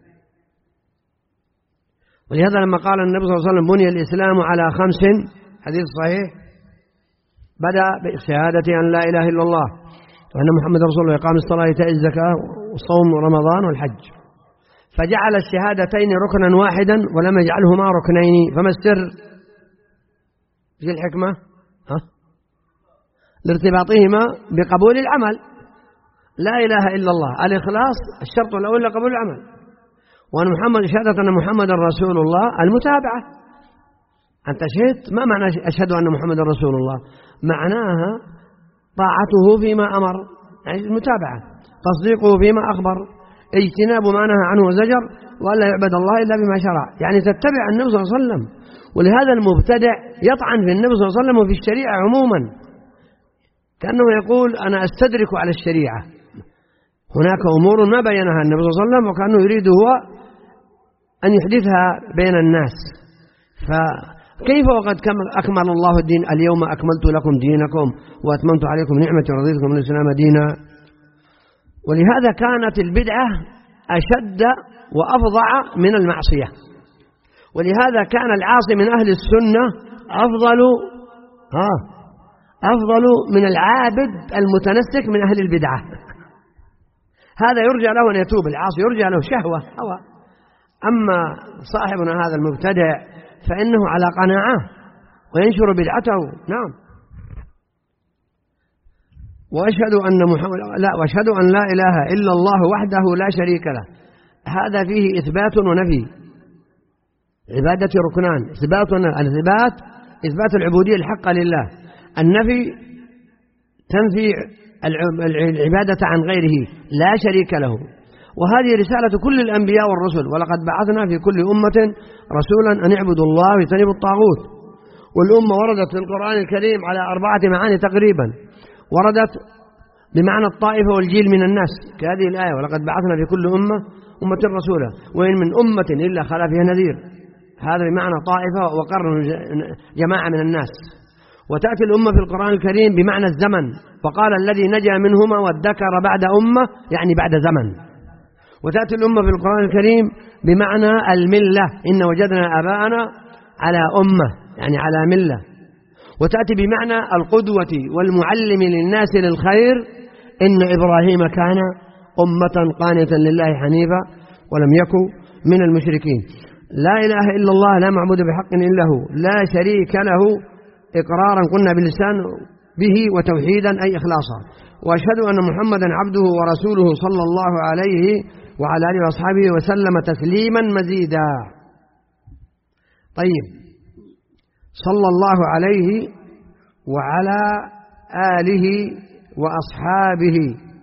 ولهذا لما قال النبي صلى الله عليه وسلم: بني الإسلام على خمس، حديث صحيح، بدأ بشهادة أن لا إله إلا الله وأن محمد رسول الله، إقام الصلاة، إيتاء الزكاة، وصوم رمضان والحج. فجعل الشهادتين ركنا واحدا ولم يجعلهما ركنين. فما السر في الحكمة؟ ها؟ لارتباطهما بقبول العمل. لا إله إلا الله، الإخلاص الشرط الأول لقبول العمل، وأن محمد، شهادة أن محمد رسول الله المتابعة. أنت شهدت، ما معنى أشهد أن محمد رسول الله؟ معناها طاعته فيما أمر، يعني المتابعة، تصديقه فيما أخبر، اجتناب ما نهى عنه وزجر، وألا يعبد الله إلا بما شرع، يعني تتبع النبي صلى الله عليه وسلم. ولهذا المبتدع يطعن في النبي صلى الله عليه وسلم وفي الشريعة عموما، كأنه يقول: أنا أستدرك على الشريعة. هناك أمور ما بينها النبي صلى الله عليه وسلم، وكأنه يريد هو أن يحدثها بين الناس. فكيف وقد أكمل الله الدين؟ اليوم أكملت لكم دينكم وأتممت عليكم نعمتي ورضيت لكم الإسلام دينا. ولهذا كانت البدعة أشد وأفظع من المعصية، ولهذا كان العاصي من أهل السنة أفضل ها أفضل من العابد المتنسك من أهل البدعة. هذا يرجى له أن يتوب، العاصي يرجى له شهوة هوى. أما صاحبنا هذا المبتدع فإنه على قناعة وينشر بدعته. نعم. وأشهد أن محمد لا وأشهد أن لا إله إلا الله وحده لا شريك له، هذا فيه إثبات ونفي. عبادة ركنان، إثبات الإثبات إثبات العبودية الحقة لله، النفي تنفي العبادة عن غيره لا شريك له. وهذه رسالة كل الأنبياء والرسل: ولقد بعثنا في كل أمة رسولا أن اعبدوا الله واجتنبوا الطاغوت. والأمة وردت في القرآن الكريم على أربعة معاني تقريبا. وردت بمعنى الطائفة والجيل من الناس كهذه الآية: ولقد بعثنا في كل أمة أمة رسولا وإن من أمة إلا خلا فيها نذير، هذا بمعنى طائفة وقرن جماعة من الناس. وتأتي الأمة في القرآن الكريم بمعنى الزمن، وقال الذي نجا منهما وادكر بعد أمة يعني بعد زمن. وتأتي الأمة في القرآن الكريم بمعنى الملة، إن وجدنا آباءنا على أمة يعني على ملة. وتأتي بمعنى القدوة والمعلم للناس للخير، إن إبراهيم كان أمة قانتا لله حنيفا ولم يكن من المشركين. لا إله إلا الله، لا معبود بحق إلا هو، لا شريك له، إقرارا قلنا باللسان به، وتوحيدا أي إخلاصا. وأشهد أن محمدا عبده ورسوله صلى الله عليه وعلى آله وأصحابه وسلم تسليما مزيدا. طيب، صلى الله عليه وعلى آله وأصحابه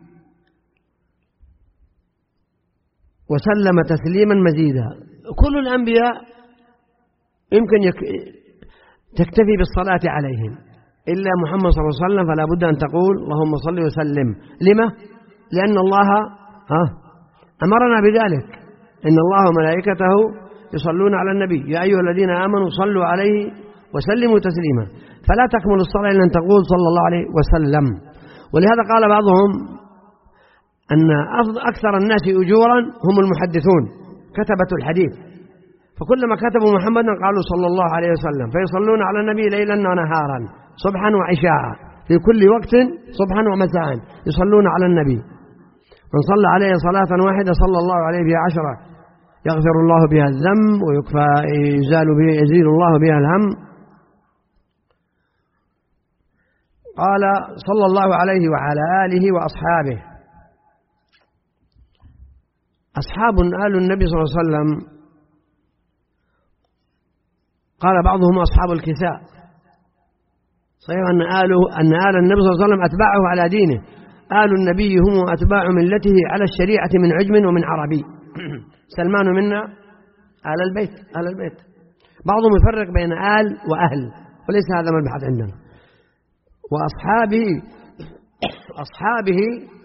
وسلم تسليما مزيدا. كل الأنبياء يمكن يك... تكتفي بالصلاة عليهم، إلا محمد صلى الله عليه وسلم فلا بد أن تقول اللهم صل وسلم. لما؟ لأن الله ها أمرنا بذلك: إن الله وملائكته يصلون على النبي يا أيها الذين آمنوا صلوا عليه وسلموا تسليما. فلا تكمل الصلاة إلا أن تقول صلى الله عليه وسلم. ولهذا قال بعضهم أن أكثر الناس أجورا هم المحدثون، كتبة الحديث، فكلما كتبوا محمدا قالوا صلى الله عليه وسلم، فيصلون على النبي ليلا ونهارا صبحا وعشاء في كل وقت صبحا ومساء يصلون على النبي. من صلى عليه صلاة واحدة صلى الله عليه بها عشرة يغفر الله بها الذنب ويكفى يزال بها يزيل الله بها الهم. قال صلى الله عليه وعلى آله وأصحابه. أصحاب آل النبي صلى الله عليه وسلم قال بعضهم أصحاب الكساء، صحيح أن آل أن آل النبي صلى الله عليه وسلم أتباعه على دينه، آل النبي هم أتباع ملته على الشريعة من عجم ومن عربي. سلمان منا آل البيت آل البيت. بعضهم يفرق بين آل وأهل وليس هذا مبحث عندنا. وأصحابه أصحابه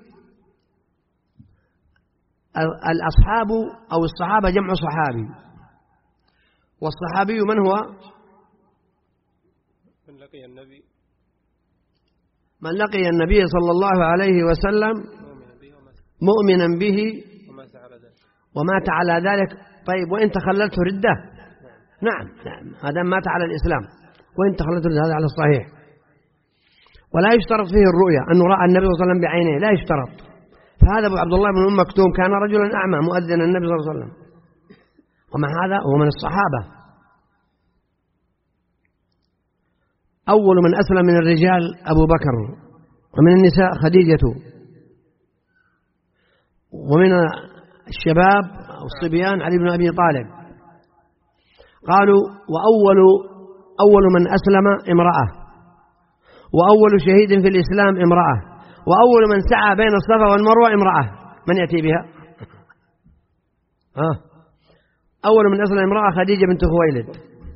الأصحاب أو الصحابة جمع صحابي، والصحابي من هو؟ من لقي النبي من لقي النبي صلى الله عليه وسلم مؤمنا به ومات على ذلك. طيب وإن تخللت ردة؟ نعم نعم، هذا مات على الإسلام وإن تخللت ردة، هذا على الصحيح. ولا يشترط فيه الرؤيا أنه رأى النبي صلى الله عليه وسلم بعينه، لا يشترط. فهذا أبو عبد الله بن أم مكتوم كان رجلا أعمى مؤذن النبي صلى الله عليه وسلم، ومع هذا هو من الصحابة. أول من أسلم من الرجال أبو بكر، ومن النساء خديجة، ومن الشباب أو الصبيان علي بن أبي طالب. قالوا وأول أول من أسلم امرأة، وأول شهيد في الإسلام امرأة، وأول من سعى بين الصفا والمروة امرأة. من يأتي بها؟ ها أول من أسلم امرأة خديجة بنت خويلد،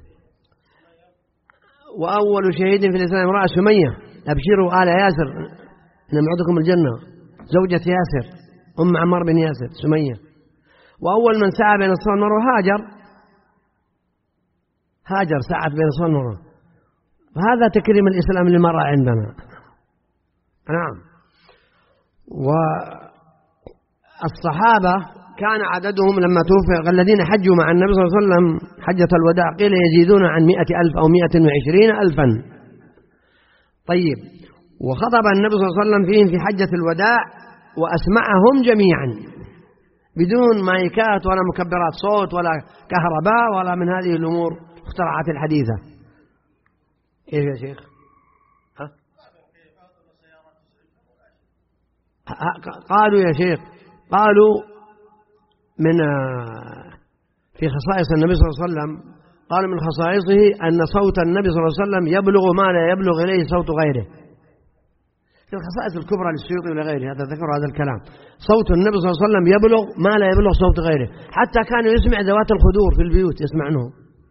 وأول شهيد في الإسلام امرأة سمية. أبشروا آل ياسر إن موعدكم الجنة، زوجة ياسر أم عمار بن ياسر سمية. وأول من سعى بين الصفا والمروة هاجر هاجر سعت بين الصفا والمروة. فهذا تكريم الإسلام للمرأة عندنا. نعم. والصحابة كان عددهم لما توفي الذين حجوا مع النبي صلى الله عليه وسلم حجة الوداع قيل يزيدون عن مئة ألف أو مئة وعشرين ألفا. طيب، وخطب النبي صلى الله عليه وسلم فيهم في حجة الوداع وأسمعهم جميعا بدون مايكات ولا مكبرات صوت ولا كهرباء ولا من هذه الأمور اختراعات الحديثة. إيه يا شيخ؟ ها؟ قالوا يا شيخ قالوا من في خصائص النبي صلى الله عليه وسلم، قالوا من خصائصه أن صوت النبي صلى الله عليه وسلم يبلغ ما لا يبلغ إليه صوت غيره. في الخصائص الكبرى للسيوطي ولغيره هذا ذكر هذا الكلام. صوت النبي صلى الله عليه وسلم يبلغ ما لا يبلغ صوت غيره، حتى كانوا يسمع ذوات الخدور في البيوت يسمعنه.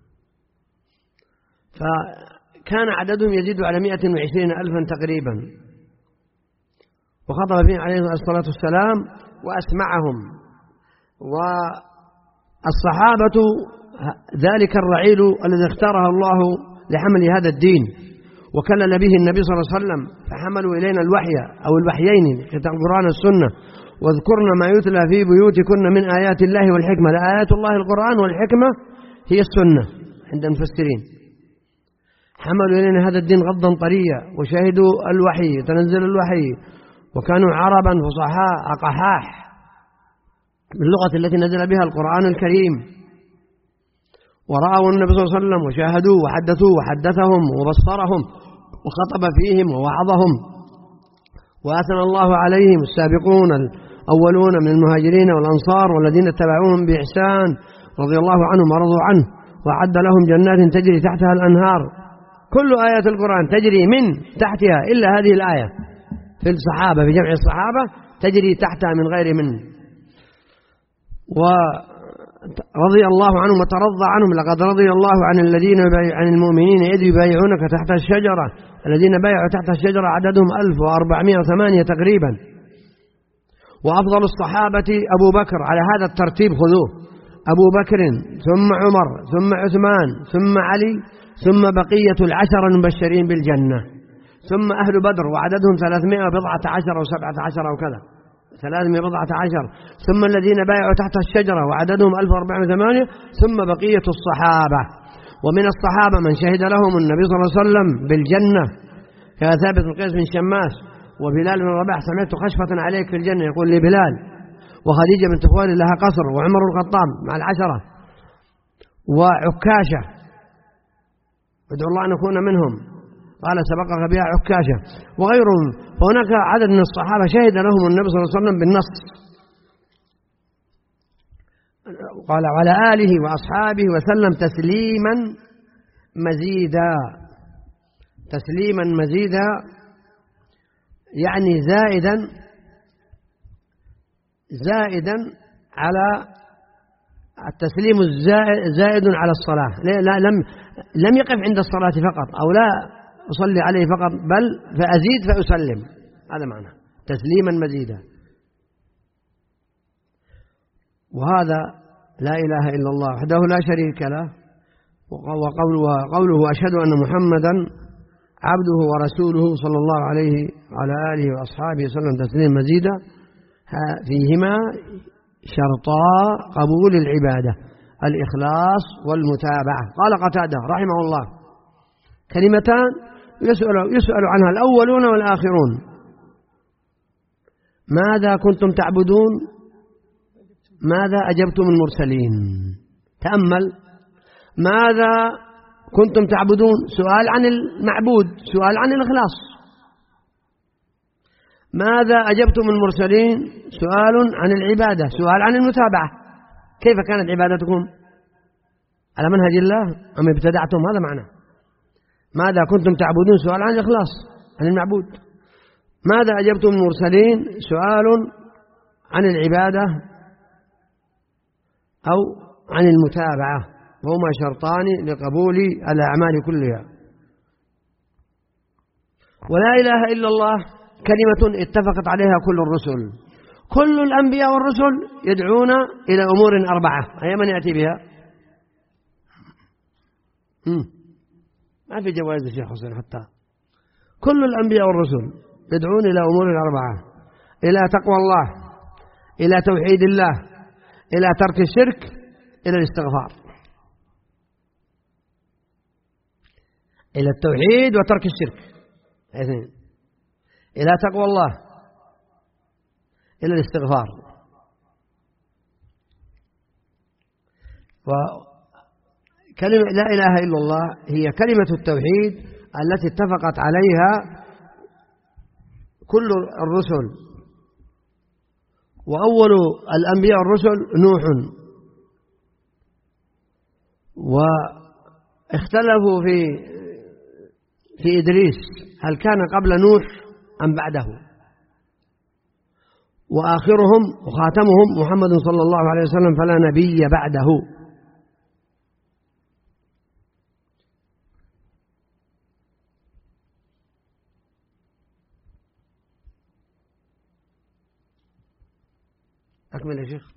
فكان عددهم يزيد على مئة وعشرين ألفا تقريبا. وخطب فيهم عليه الصلاة والسلام وأسمعهم. والصحابة ذلك الرعيل الذي اختاره الله لحمل هذا الدين وكلل به النبي صلى الله عليه وسلم، فحملوا إلينا الوحي أو الوحيين كتاب القرآن والسنة. واذكرن ما يتلى في بيوتكن من آيات الله والحكمة. لآيات الله القرآن والحكمة هي السنة عند المفسرين. حملوا إلينا هذا الدين غضا طريا وشاهدوا الوحي تنزل الوحي، وكانوا عربا فصحاء أقحاح باللغة التي نزل بها القرآن الكريم. ورأوا النبي صلى الله عليه وسلم وشاهدوه وحدثوه وحدثهم وبصرهم وخطب فيهم ووعظهم. وأثنى الله عليهم السابقون الأولون من المهاجرين والأنصار والذين اتبعوهم بإحسان رضي الله عنهم ورضوا عنه، وأعد لهم جنات تجري تحتها الأنهار. كل آيات القرآن تجري من تحتها إلا هذه الآية في الصحابة في جمع الصحابة تجري تحتها من غير من. ورضي الله عنهم وترضى عنهم. لقد رضي الله عن الذين عن المؤمنين إذ يبايعونك تحت الشجرة. الذين بايعوا تحت الشجرة عددهم ألف وأربعمائة وثمانية تقريبا. وأفضل الصحابة أبو بكر على هذا الترتيب خذوه: أبو بكر ثم عمر ثم عثمان ثم علي ثم بقية العشر المبشرين بالجنة ثم أهل بدر وعددهم ثلاثمائة وبضعة عشر أو سبعة عشر أو كذا ثلاثمائة وبضعة عشر، ثم الذين بايعوا تحت الشجرة وعددهم ألف وأربعمائة وثمانية، ثم بقية الصحابة. ومن الصحابة من شهد لهم النبي صلى الله عليه وسلم بالجنة كثابت بن قيس بن شماس، وبلال بن رباح سمعت خشفة عليك في الجنة يقول لي بلال، وخديجة بنت خويلد لها قصر، وعمر بن الخطاب مع العشرة، وعكاشة ادعو الله أن نكون منهم قال سبقك بها عكاشة وغيرهم. فهناك عدد من الصحابة شهد لهم النبي صلى الله عليه وسلم بالنص. قال وعلى آله وأصحابه وسلم تسليما مزيدا. تسليما مزيدا يعني زائدا زائدا على التسليم زائد على الصلاة. لا لم لم يقف عند الصلاة فقط أو لا أصلي عليه فقط، بل فأزيد فأسلم. هذا معنى تسليما مزيدا. وهذا لا إله إلا الله وحده لا شريك له، وقوله أشهد أن محمدا عبده ورسوله صلى الله عليه وعلى آله وأصحابه وسلم تسليما مزيدا، فيهما شرطا قبول العبادة الإخلاص والمتابعة. قال قتادة رحمه الله كلمتان يسأل, يسأل عنها الأولون والآخرون: ماذا كنتم تعبدون؟ ماذا أجبتم المرسلين؟ تأمل، ماذا كنتم تعبدون؟ سؤال عن المعبود، سؤال عن الإخلاص. ماذا أجبتم المرسلين؟ سؤال عن العبادة، سؤال عن المتابعة. كيف كانت عبادتكم؟ على منهج الله أم ابتدعتم؟ هذا معنى ماذا كنتم تعبدون، سؤال عن الإخلاص عن المعبود. ماذا أجبتم المرسلين؟ سؤال عن العبادة أو عن المتابعة، وهما شرطان لقبول الأعمال كلها. ولا إله إلا الله كلمة اتفقت عليها كل الرسل. كل الأنبياء والرسل يدعون إلى أمور أربعة. أي من يأتي بها؟ ما في جواز الشيخ حسين. حتى كل الأنبياء والرسل يدعون إلى أمور أربعة: إلى تقوى الله، إلى توحيد الله، إلى ترك الشرك، إلى الاستغفار. إلى التوحيد وترك الشرك، اثنين. إلى تقوى الله، إلى الاستغفار. وكلمة لا إله إلا الله هي كلمة التوحيد التي اتفقت عليها كل الرسل. وأول الأنبياء الرسل نوح، واختلفوا في في إدريس هل كان قبل نوح أم بعده، وآخرهم وخاتمهم محمد صلى الله عليه وسلم فلا نبي بعده. أكمل يا شيخ.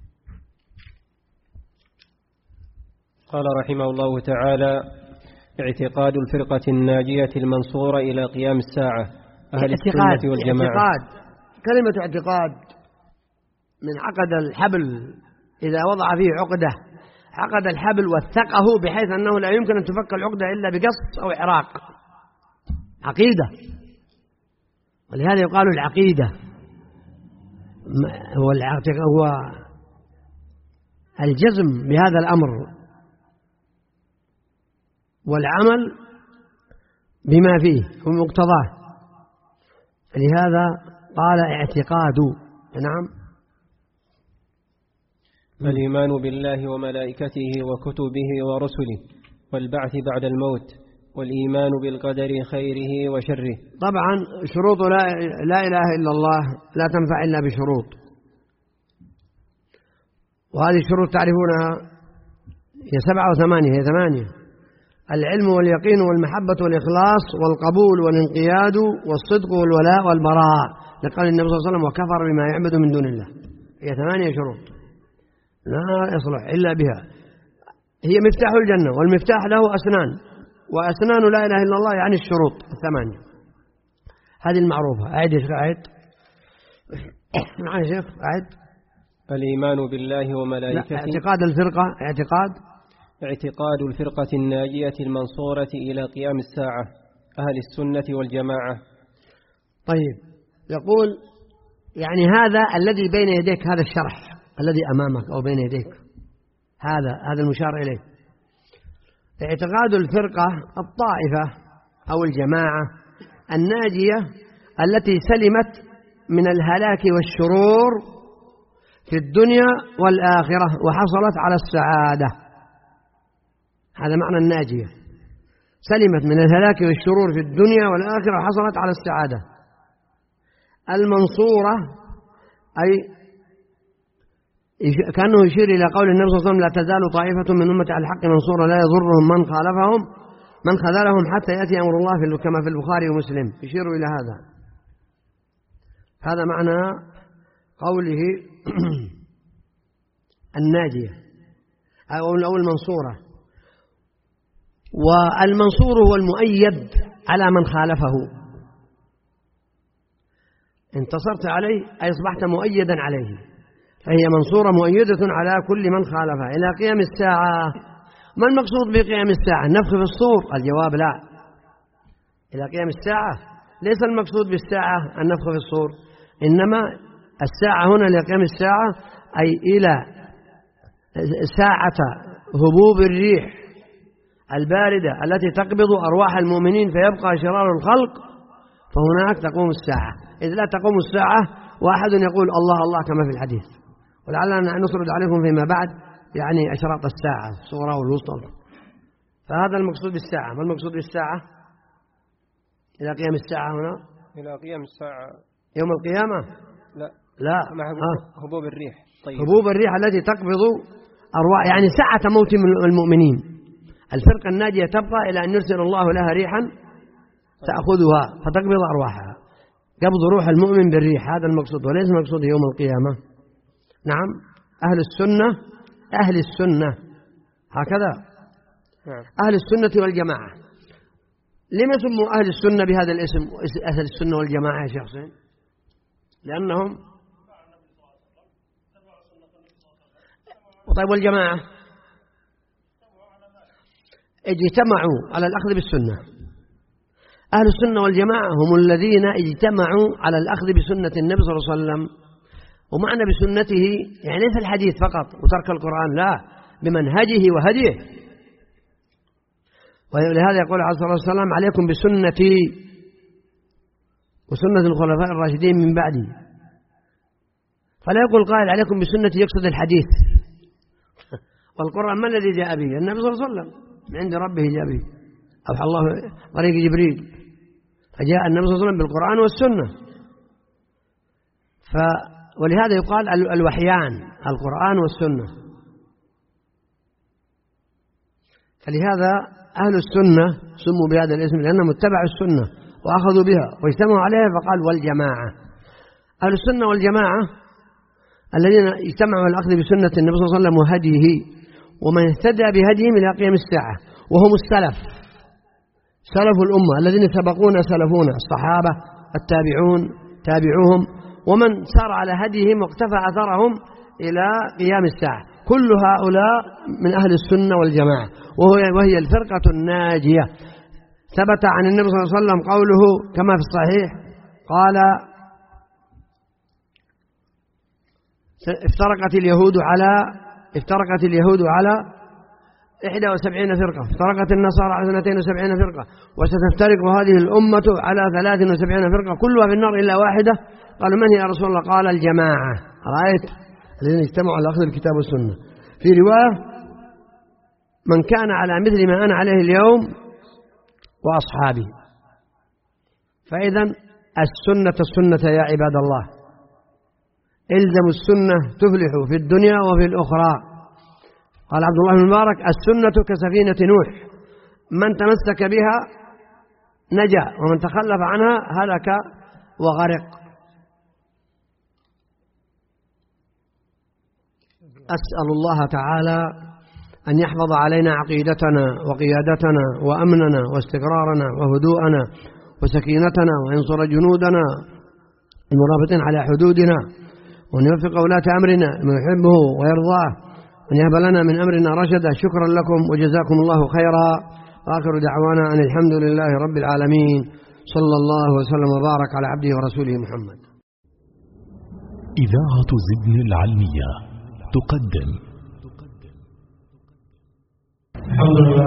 قال رحمه الله تعالى: اعتقاد الفرقة الناجية المنصورة إلى قيام الساعة أهل السنة والجماعة. اعتقاد، كلمة اعتقاد من عقد الحبل، إذا وضع فيه عقدة عقد الحبل وثقه بحيث أنه لا يمكن أن تفك العقدة إلا بقص أو إحراق. عقيدة، ولهذا يقال العقيدة. هو الجزم بهذا الأمر والعمل بما فيه ومقتضاه. لهذا قال اعتقاد. نعم. الإيمان بالله وملائكته وكتبه ورسله والبعث بعد الموت والإيمان بالقدر خيره وشره. طبعا شروط لا, لا إله إلا الله لا تنفع إلا بشروط، وهذه الشروط تعرفونها هي سبعة وثمانية. هي ثمانية: العلم واليقين والمحبة والإخلاص والقبول والانقياد والصدق والولاء والبراء، لقال النبي صلى الله عليه وسلم: وكفر بما يعبد من دون الله. هي ثمانية شروط لا يصلح إلا بها. هي مفتاح الجنة، والمفتاح له أسنان، وأسنان لا إله إلا الله يعني الشروط الثمانية. هذه المعروفة. أعد أعد نعم يا شيخ أعد. الإيمان بالله وملائكته. اعتقاد الفرقة اعتقاد اعتقاد الفرقة الناجية المنصورة إلى قيام الساعة أهل السنة والجماعة. طيب، يقول يعني هذا الذي بين يديك، هذا الشرح الذي أمامك أو بين يديك، هذا هذا المشار إليه. اعتقاد الفرقة الطائفة أو الجماعة الناجية التي سلمت من الهلاك والشرور في الدنيا والآخرة وحصلت على السعادة. هذا معنى الناجية، سلمت من الهلاك والشرور في الدنيا والآخرة وحصلت على السعادة. المنصورة أي كأنه يشير إلى قول النبي صلى الله عليه وسلم: لا تزال طائفة من أمة على الحق منصورة لا يضرهم من خالفهم من خذلهم حتى يأتي أمر الله في كما في البخاري ومسلم. يشير إلى هذا. هذا معنى قوله الناجية أو المنصورة. والمنصور هو المؤيد على من خالفه. انتصرت عليه أي أصبحت مؤيدا عليه، فهي منصورة مؤيدة على كل من خالفها إلى قيام الساعة. ما المقصود بقيام الساعة؟ النفخ في الصور؟ الجواب لا. إلى قيام الساعة ليس المقصود بالساعة النفخ في الصور، إنما الساعة هنا لقيام الساعة أي إلى ساعة هبوب الريح الباردة التي تقبض أرواح المؤمنين فيبقى شرار الخلق، فهناك تقوم الساعة. إذ لا تقوم الساعة واحد يقول الله الله كما في الحديث، ولعلنا نسرد عليكم فيما بعد يعني أشراط الساعة الصغرى والوسطى. فهذا المقصود بالساعة. ما المقصود بالساعة؟ إلى قيام الساعة هنا إلى قيام الساعة يوم القيامة؟ لا لا مع هبوب الريح. طيب. هبوب الريح التي تقبض أرواح، يعني ساعة موت المؤمنين. الفرقة الناجية تبقى إلى أن يرسل الله لها ريحا تأخذها فتقبض أرواحها. قبض روح المؤمن بالريح، هذا المقصود، وليس المقصود يوم القيامة. نعم. أهل السنة أهل السنة هكذا. نعم. أهل السنة والجماعة. لما سموا أهل السنة بهذا الاسم أهل السنة والجماعة يا شيخ حسين؟ لأنهم طيب والجماعة اجتمعوا على الأخذ بالسنة. أهل السنة والجماعة هم الذين اجتمعوا على الأخذ بسنة النبي صلى الله عليه وسلم، ومعنى بسنته يعني ليس الحديث فقط وترك القرآن، لا، بمنهجه وهديه. ولهذا يقول عليه الصلاة والسلام: عليكم بسنتي وسنة الخلفاء الراشدين من بعدي. فلا يقول قائل عليكم بسنتي يقصد الحديث والقرآن ما الذي جاء به؟ النبي صلى الله عليه وسلم من عند ربه جاء به، أوحى الله طريق جبريل، فجاء النبي صلى الله عليه وسلم بالقرآن والسنة. ف ولهذا يقال الوحيان القرآن والسنة. فلهذا أهل السنة سموا بهذا الاسم لأنهم اتبعوا السنة وأخذوا بها واجتمعوا عليها، فقال والجماعة. أهل السنة والجماعة الذين اجتمعوا على الأخذ بسنة النبي صلى الله عليه وسلم وهديه ومن اهتدى بهديهم إلى قيام الساعة، وهم السلف، سلف الأمة الذين سبقونا سلفونا، الصحابة، التابعون، تابعوهم، ومن سار على هديهم واقتفى أثرهم إلى قيام الساعة. كل هؤلاء من أهل السنة والجماعة، وهي الفرقة الناجية. ثبت عن النبي صلى الله عليه وسلم قوله كما في الصحيح قال: افترقت اليهود على افترقت اليهود على إحدى وسبعين فرقة، افترقت النصارى على اثنتين وسبعين فرقة، وستفترق هذه الأمة على ثلاث وسبعين فرقة كلها في النار إلا واحدة. قالوا: من هي يا رسول الله؟ قال: الجماعة. رأيت الذين اجتمعوا على أخذ الكتاب والسنة. في رواية: من كان على مثل ما أنا عليه اليوم وأصحابي. فإذا السنة السنة يا عباد الله، إلزموا السنة تفلحوا في الدنيا وفي الأخرى. قال عبد الله بن مبارك: السنة كسفينة نوح، من تمسك بها نجا ومن تخلف عنها هلك وغرق. أسأل الله تعالى أن يحفظ علينا عقيدتنا وقيادتنا وأمننا واستقرارنا وهدوءنا وسكينتنا، وينصر جنودنا المرابطين على حدودنا، وأن يوفق ولاة أمرنا ما يحبه ويرضاه، وأن يهب لنا من أمرنا رشدا. شكرا لكم وجزاكم الله خيرا، وآخر دعوانا أن الحمد لله رب العالمين، صلى الله وسلم وبارك على عبده ورسوله محمد. إذاعة زدن العلمية تقدم. الحمد لله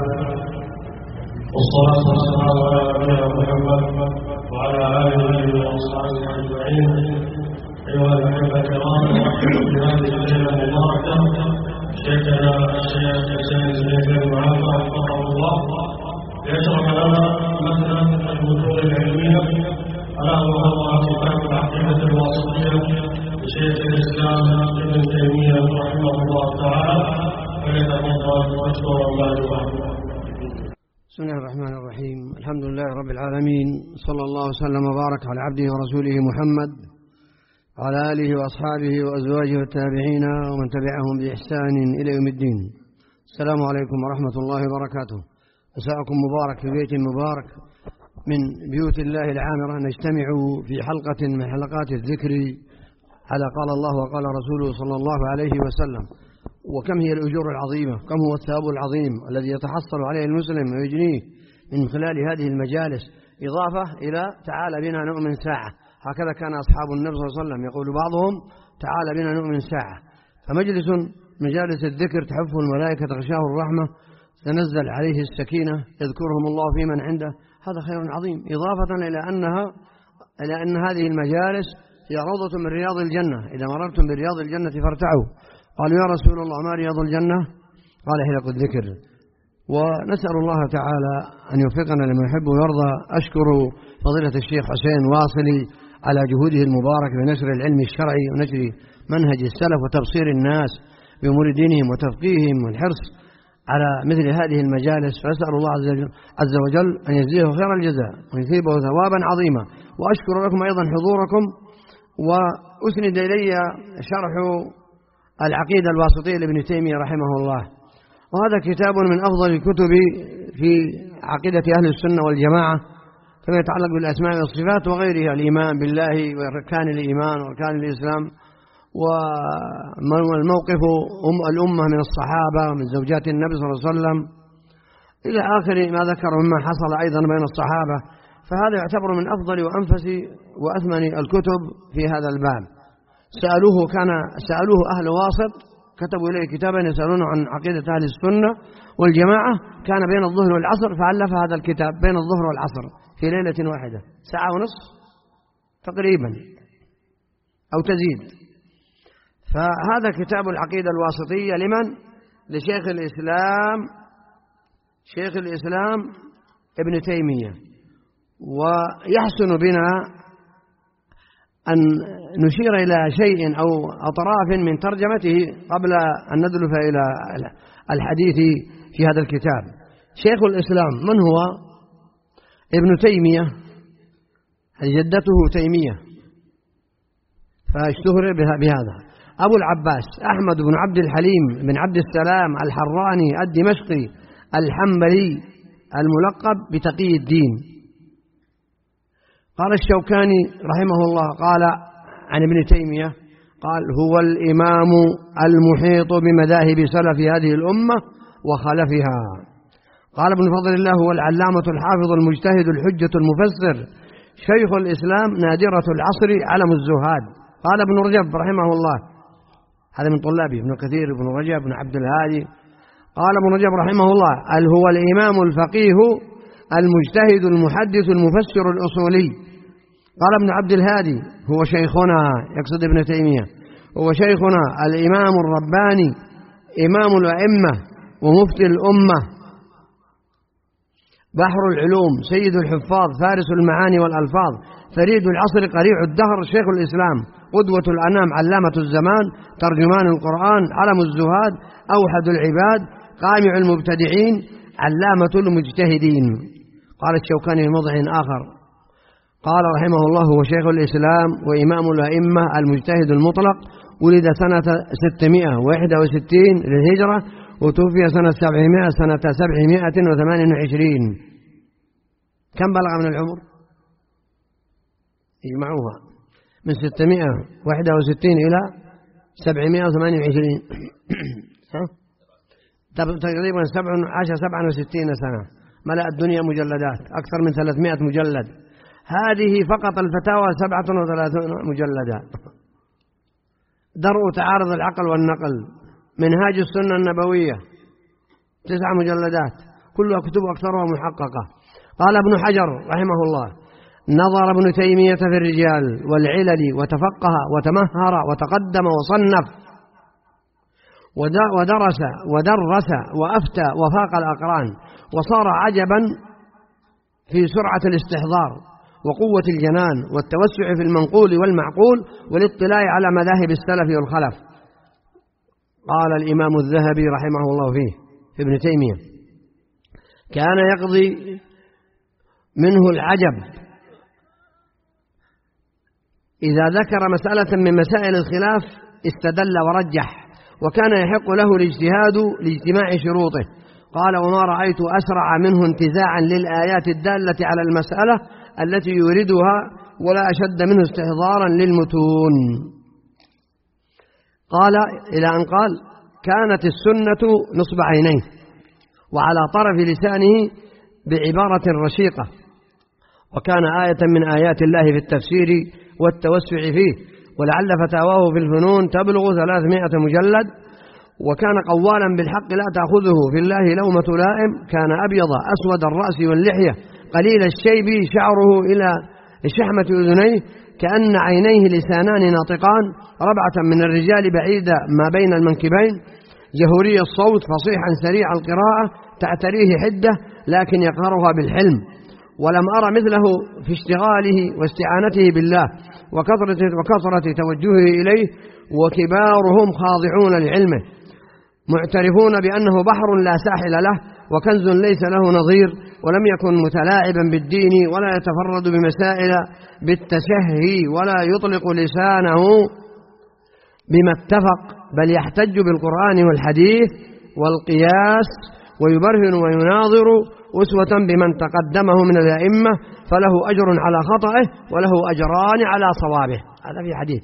والصلاة والسلام على نبينا محمد وعلى آله وأصحابه أجمعين. أيها الأحبة الكرام، نرحب في هذه الليلة المباركة شيخنا الشيخ حسين زيد المعافى وفقه الله ليشرح لنا مثلا المتون العلمية على وهو كتاب العقيدة الواسطية لشيخ الإسلام ابن تيمية رحمه الله تعالى، فليتفضل مشكورا ماجورا. بسم الله الرحمن الرحيم. الحمد لله رب العالمين، صلى الله وسلم وبارك على عبده ورسوله محمد وعلى آله وأصحابه وأزواجه والتابعين ومن تبعهم بإحسان إلى يوم الدين. السلام عليكم ورحمة الله وبركاته. مساءكم مبارك في بيت مبارك من بيوت الله العامرة. نجتمع في حلقة من حلقات الذكر على قال الله وقال رسوله صلى الله عليه وسلم. وكم هي الأجور العظيمة، كم هو الثواب العظيم الذي يتحصل عليه المسلم ويجنيه من خلال هذه المجالس، إضافة إلى تعالى بنا نؤمن ساعة. هكذا كان أصحاب النبي صلى الله عليه وسلم يقول بعضهم تعالى بنا نؤمن ساعة. فمجلس مجالس الذكر تحفه الملائكة تغشاه الرحمة تنزل عليه السكينة يذكرهم الله في من عنده، هذا خير عظيم. إضافة إلى أنها إلى أن هذه المجالس هي روضة من رياض الجنة، إذا مررتم برياض الجنة فارتعوا. قالوا يا رسول الله ما رياض الجنة؟ قال حلق الذكر. ونسأل الله تعالى أن يوفقنا لما يحب ويرضى. أشكر فضيلة الشيخ حسين واصلي على جهوده المباركة بنشر العلم الشرعي ونشر منهج السلف وتبصير الناس بأمور دينهم وتفقيههم والحرص على مثل هذه المجالس. فأسأل الله عز وجل أن يجزيه خير الجزاء ويثيبه ثوابا عظيما. وأشكر لكم أيضا حضوركم. وأسند إلي شرح العقيدة الواسطية لابن تيمية رحمه الله، وهذا كتاب من أفضل الكتب في عقيدة أهل السنة والجماعة فيما يتعلق بالأسماء والصفات وغيرها، الإيمان بالله وأركان الإيمان وأركان الإسلام، والموقف الأمة من الصحابة من زوجات النبي صلى الله عليه وسلم إلى آخر ما ذكر مما حصل أيضا بين الصحابة. فهذا يعتبر من أفضل وأنفس وأثمن الكتب في هذا الباب. سألوه كان سألوه أهل واسط، كتبوا إليه كتابا يسألونه عن عقيدة أهل السنة والجماعة، كان بين الظهر والعصر، فألف هذا الكتاب بين الظهر والعصر في ليلة واحدة، ساعة ونصف تقريبا أو تزيد. فهذا كتاب العقيدة الواسطية لمن؟ لشيخ الإسلام شيخ الإسلام ابن تيمية. ويحسن بنا أن نشير إلى شيء أو أطراف من ترجمته قبل أن ندلف إلى الحديث في هذا الكتاب. شيخ الإسلام من هو؟ ابن تيمية، جدته تيمية فاشتهر بهذا. أبو العباس أحمد بن عبد الحليم بن عبد السلام الحراني الدمشقي الحنبلي الملقب بتقي الدين. قال الشوكاني رحمه الله قال عن ابن تيمية قال هو الإمام المحيط بمذاهب سلف هذه الأمة وخلفها. قال ابن فضل الله هو العلامة الحافظ المجتهد الحجة المفسر شيخ الإسلام نادرة العصر علم الزهاد. قال ابن رجب رحمه الله، هذا من طلابه ابن كثير ابن رجب بن عبد الهادي، قال ابن رجب رحمه الله قال هو الإمام الفقيه المجتهد المحدث المفسر الأصولي. قال ابن عبد الهادي هو شيخنا، يقصد ابن تيمية، هو شيخنا الإمام الرباني إمام الأئمة ومفتي الأمة بحر العلوم سيد الحفاظ فارس المعاني والألفاظ فريد العصر قريع الدهر شيخ الإسلام قدوة الأنام علامة الزمان ترجمان القرآن علم الزهاد أوحد العباد قامع المبتدعين علامة المجتهدين. قال الشوكاني في موضع آخر قال رحمه الله هو شيخ الإسلام وإمام الأئمة المجتهد المطلق، ولد سنة ستمائة وواحد وستين للهجرة وتوفي سنة سبعمائة سنة سبعمائة وثمان وعشرين. كم بلغ من العمر؟ يجمعوها من ستمائة وواحد وستين إلى سبعمائة وثمانية وعشرين تقريبا سبع عشر سبعة وستين سنة ملأ الدنيا مجلدات أكثر من ثلاثمائة مجلد. هذه فقط الفتاوى سبعة وثلاثون مجلدا. درء تعارض العقل والنقل، منهاج السنة النبوية تسع مجلدات كلها كتب أكثرها محققة. قال ابن حجر رحمه الله: نظر ابن تيمية في الرجال والعلل وتفقه وتمهر وتقدم وصنف ودرس ودرس وأفتى وفاق الأقران، وصار عجبا في سرعة الاستحضار وقوة الجنان والتوسع في المنقول والمعقول والاطلاع على مذاهب السلف والخلف. قال الإمام الذهبي رحمه الله فيه في ابن تيمية: كان يقضي منه العجب إذا ذكر مسألة من مسائل الخلاف استدل ورجح، وكان يحق له الاجتهاد لاجتماع شروطه. قال: وما رأيت أسرع منه انتزاعا للآيات الدالة على المسألة التي يوردها، ولا أشد منه استحضارا للمتون. قال إلى أن قال: كانت السنة نصب عينيه وعلى طرف لسانه بعبارة رشيقة، وكان آية من آيات الله في التفسير والتوسع فيه، ولعل فتاواه في الفنون تبلغ ثلاثمائة مجلد. وكان قوالا بالحق لا تأخذه في الله لومة لائم. كان أبيض أسود الرأس واللحية قليل الشيب، شعره إلى شحمة أذنيه، كأن عينيه لسانان ناطقان، ربعة من الرجال بعيدة ما بين المنكبين، جهوري الصوت، فصيحا سريع القراءة، تعتريه حدة لكن يقهرها بالحلم. ولم أرى مثله في اشتغاله واستعانته بالله وكثرة, وكثرة توجهه إليه، وكبارهم خاضعون لعلمه معترفون بأنه بحر لا ساحل له وكنز ليس له نظير، ولم يكن متلاعبا بالدين ولا يتفرد بمسائل بالتشهي ولا يطلق لسانه بما اتفق، بل يحتج بالقرآن والحديث والقياس ويبرهن ويناظر، أسوة بمن تقدمه من الأئمة، فله أجر على خطئه وله أجران على صوابه. هذا في حديث.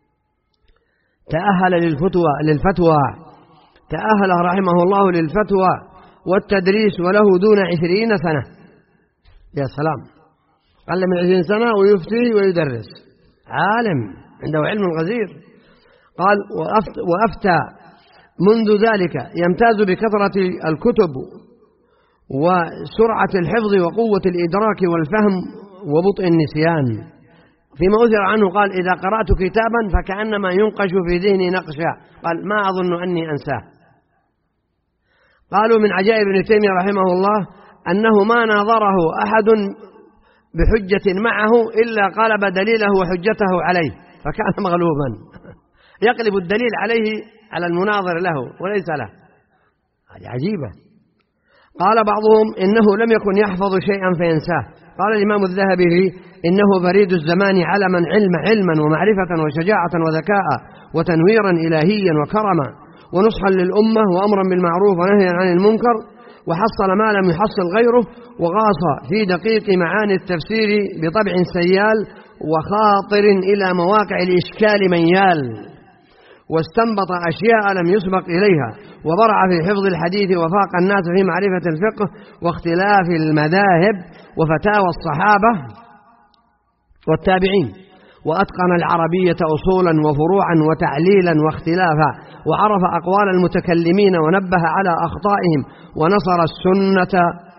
تأهل للفتوى للفتوى تأهل رحمه الله للفتوى والتدريس وله دون عشرين سنة. يا سلام، قل من عشرين سنة ويفتي ويدرس، عالم عنده علم غزير. قال: وأفتى منذ ذلك يمتاز بكثرة الكتب وسرعة الحفظ وقوة الإدراك والفهم وبطء النسيان. فيما أثر عنه قال: إذا قرأت كتابا فكأنما ينقش في ذهني نقشا، قال: ما أظن أني أنساه. قالوا من عجائب ابن تيمية رحمه الله أنه ما ناظره أحد بحجة معه إلا قلب دليله وحجته عليه، فكان مغلوبا يقلب الدليل عليه على المناظر له وليس له. هذه عجيبة. قال بعضهم إنه لم يكن يحفظ شيئا فينساه. قال الإمام الذهبي فيه: إنه بريد الزمان علما علم علما ومعرفة وشجاعة وذكاء وتنويرا إلهيا وكرما ونصحا للأمة وأمرا بالمعروف ونهيا عن المنكر، وحصل ما لم يحصل غيره، وغاص في دقيق معاني التفسير بطبع سيال وخاطر إلى مواقع الإشكال ميال، واستنبط أشياء لم يسبق إليها، وبرع في حفظ الحديث وفاق الناس في معرفة الفقه واختلاف المذاهب وفتاوى الصحابة والتابعين، وأتقن العربية أصولا وفروعا وتعليلا واختلافا، وعرف أقوال المتكلمين ونبه على أخطائهم، ونصر السنة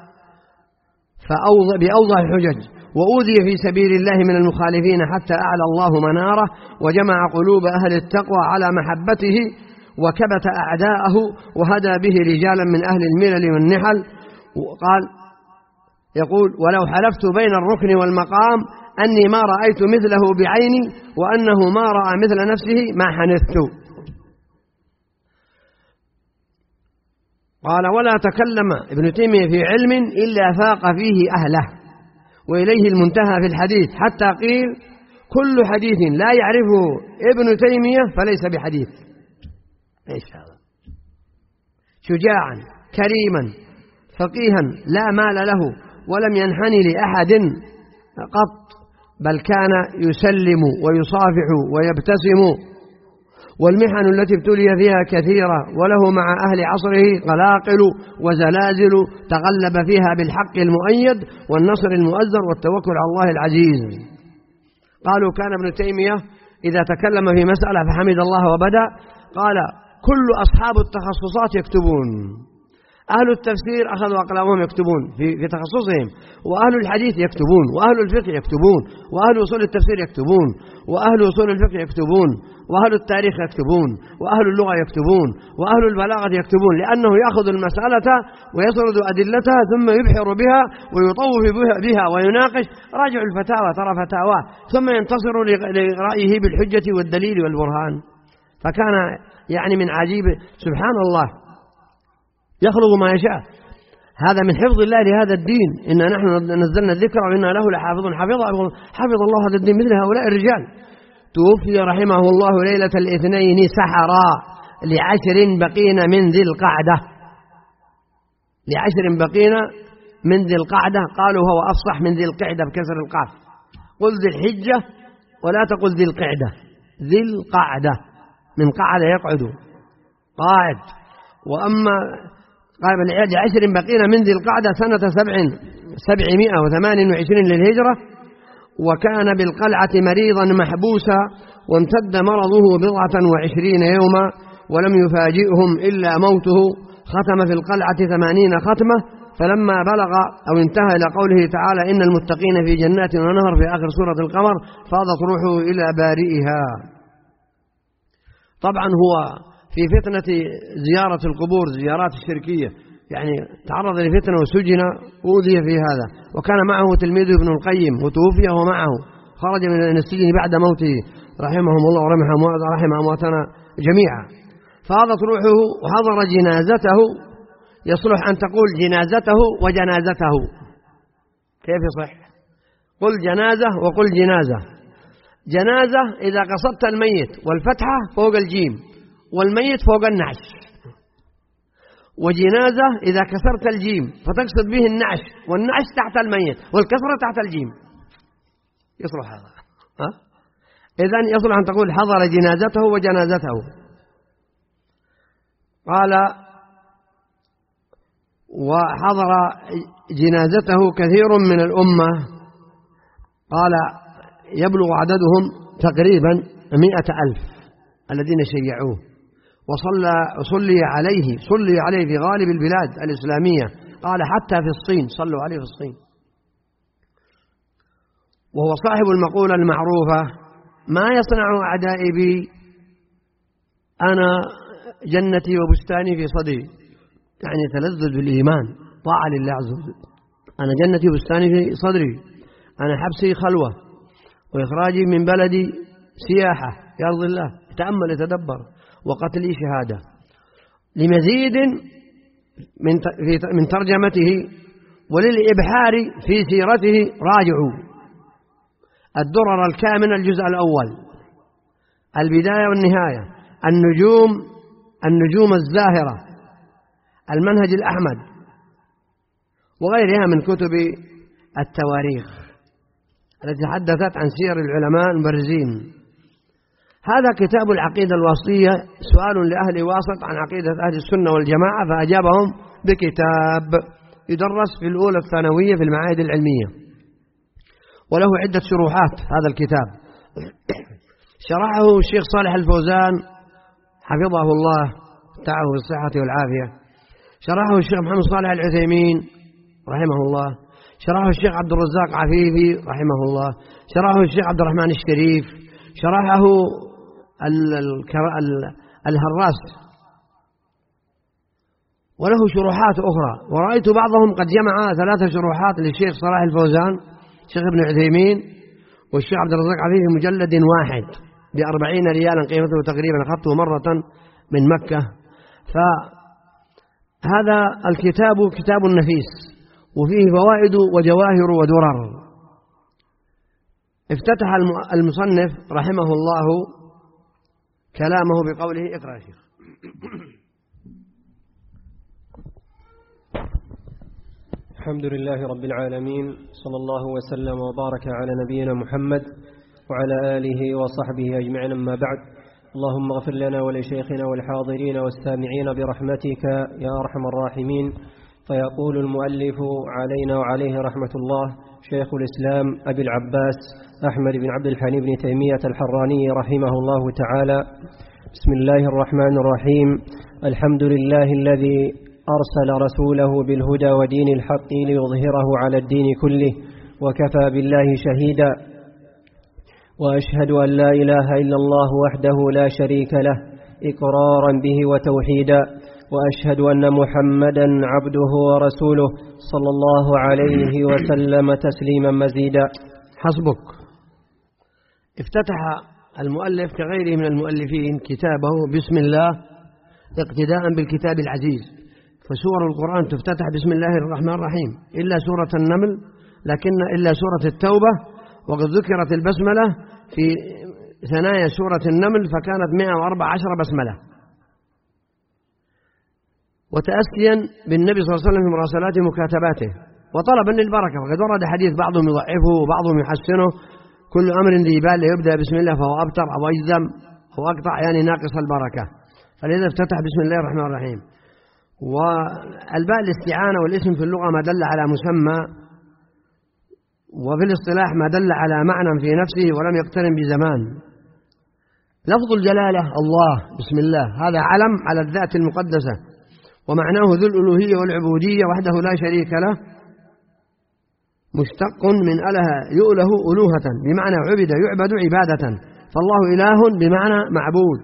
بأوضح الحجج، وأوذي في سبيل الله من المخالفين حتى أعلى الله مناره، وجمع قلوب أهل التقوى على محبته، وكبت أعداءه، وهدى به رجالا من أهل الملل والنحل. وقال يقول: ولو حلفت بين الركن والمقام أني ما رأيت مثله بعيني، وأنه ما رأى مثل نفسه ما حنثت. قال: ولا تكلم ابن تيمية في علم إلا فاق فيه أهله، وإليه المنتهى في الحديث، حتى قيل: كل حديث لا يعرفه ابن تيمية فليس بحديث. إيش هذا؟ شجاعا كريما فقيها لا مال له ولم ينحني لأحد قط، بل كان يسلم ويصافح ويبتسم. والمحن التي ابتلي فيها كثيرة، وله مع أهل عصره قلاقل وزلازل تغلب فيها بالحق المؤيد والنصر المؤزر والتوكل على الله العزيز. قالوا كان ابن تيمية إذا تكلم في مسألة فحمد الله وبدأ قال كل أصحاب التخصصات يكتبون. أهل التفسير أخذوا أقلامهم يكتبون في, في تخصصهم، وأهل الحديث يكتبون، وأهل الفقه يكتبون، وأهل أصول التفسير يكتبون، وأهل أصول الفقه يكتبون، وأهل التاريخ يكتبون، وأهل اللغة يكتبون، وأهل البلاغة يكتبون، لأنه يأخذ المسألة ويسرد أدلتها ثم يبحر بها ويطوف بها ويناقش. راجع الفتاوى ترى فتاواه، ثم ينتصر لرأيه بالحجة والدليل والبرهان. فكان يعني من عجيب سبحان الله يخلق ما يشاء. هذا من حفظ الله لهذا الدين. إنا نحن نزلنا الذكر وإنا له لحافظ. حفظ حفظ الله هذا الدين مثل هؤلاء الرجال. توفي رحمه الله ليلة الاثنين سحرا لعشر بقين من ذي القعدة. لعشر بقين من ذي القعدة. قالوا هو أفصح من ذي القعدة بكسر القاف. قل ذي الحجة ولا تقل ذي القعدة. ذي القعدة من قعد يقعد قاعد. وأما قال لعشر بقين من ذي القعدة سنة سبع سبعمائة وثمان وعشرين للهجرة. وكان بالقلعة مريضا محبوسا، وامتد مرضه بضعة وعشرين يوما، ولم يفاجئهم إلا موته. ختم في القلعة ثمانين ختمة. فلما بلغ أو انتهى إلى قوله تعالى إن المتقين في جنات ونهر في آخر سورة القمر فاضت روحه إلى بارئها. طبعا هو في فتنة زيارة القبور، زيارات الشركية، يعني تعرض لفتنة وسجن وأوذي في هذا. وكان معه تلميذه ابن القيم وتوفي ومعه، خرج من السجن بعد موته رحمهم الله ورحم أمواتنا جميعا. فاضت روحه وحضر جنازته. يصلح أن تقول جنازته وجنازته، كيف يصح؟ قل جنازة وقل جنازة. جنازة إذا قصدت الميت والفتحة فوق الجيم والميت فوق النعش. وجنازة إذا كسرت الجيم فتقصد به النعش والنعش تحت الميت والكسرة تحت الجيم. يصلح هذا؟ ها؟ إذن يصلح أن تقول حضر جنازته وجنازته. قال وحضر جنازته كثير من الأمة. قال يبلغ عددهم تقريبا مئة ألف الذين شيعوه. وصلى صلي عليه صلي عليه في غالب البلاد الإسلامية. قال حتى في الصين صلوا عليه في الصين. وهو صاحب المقولة المعروفة ما يصنع أعدائي بي أنا جنتي وبستاني في صدري، يعني تلذذ بالإيمان طاعة لله عز وجل. أنا جنتي وبستاني في صدري، أنا حبسي خلوة وإخراجي من بلدي سياحة يرضي الله. تأمل يتدبر. وقتلي شهادة. لمزيد من من ترجمته وللإبحار في سيرته راجعوا الدرر الكامنة الجزء الأول، البداية والنهاية، النجوم النجوم الزاهرة، المنهج الأحمد، وغيرها من كتب التواريخ التي تحدثت عن سير العلماء المبرزين. هذا كتاب العقيدة الواسطية. سؤال لأهل واسط عن عقيدة أهل السنة والجماعة فأجابهم بكتاب يدرس في الأولى الثانوية في المعاهد العلمية، وله عدة شروحات. هذا الكتاب شرحه الشيخ صالح الفوزان حفظه الله تعالى بالصحة والعافية. شرحه الشيخ محمد صالح العثيمين رحمه الله. شرحه الشيخ عبد الرزاق عفيفي رحمه الله. شرحه الشيخ عبد الرحمن الشريف. شرحه الهراس. وله شروحات أخرى. ورأيت بعضهم قد جمع ثلاثة شروحات للشيخ صلاح الفوزان، الشيخ ابن عثيمين، والشيخ عبد الرزاق عفيفي في مجلد واحد بأربعين ريالا قيمته تقريبا. أخذته مرة من مكة. فهذا الكتاب كتاب نفيس وفيه فوائد وجواهر ودرر. افتتح المصنف رحمه الله كلامه بقوله اقرأ يا شيخ. الحمد لله رب العالمين، صلى الله وسلم وبارك على نبينا محمد وعلى آله وصحبه أجمعين، أما بعد. اللهم اغفر لنا ولشيخنا والحاضرين والسامعين برحمتك يا أرحم الراحمين. فيقول المؤلف علينا وعليه رحمة الله شيخ الإسلام أبي العباس أحمد بن عبد الحليم بن تيمية الحراني رحمه الله تعالى: بسم الله الرحمن الرحيم. الحمد لله الذي أرسل رسوله بالهدى ودين الحق ليظهره على الدين كله، وكفى بالله شهيدا. وأشهد أن لا إله إلا الله وحده لا شريك له إقرارا به وتوحيدا، وأشهد أن محمدا عبده ورسوله صلى الله عليه وسلم تسليما مزيدا. حسبك. افتتح المؤلف كغيره من المؤلفين كتابه بسم الله اقتداء بالكتاب العزيز، فسور القرآن تفتتح بسم الله الرحمن الرحيم إلا سورة النمل، لكن إلا سورة التوبة، وقد ذكرت البسملة في ثنايا سورة النمل فكانت مئة وأربعة عشر بسملة. وتأسيا بالنبي صلى الله عليه وسلم في مراسلات مكاتباته وطلبا للبركة، وقد ورد حديث بعضهم يضعفه وبعضهم يحسنه: كل أمر ذي بال يبدأ بسم الله فهو أبتر أو أجزم أو أقطع، يعني ناقص البركة. فلذا افتتح بسم الله الرحمن الرحيم. والباء الاستعانة والاسم في اللغة ما دل على مسمى، وفي الاصطلاح ما دل على معنى في نفسه ولم يقترن بزمان. لفظ الجلالة الله بسم الله هذا علم على الذات المقدسة، ومعناه ذو الألوهية والعبودية وحده لا شريك له، مشتق من أله يؤله ألوهة بمعنى عبد يعبد عبادة، فالله إله بمعنى معبود.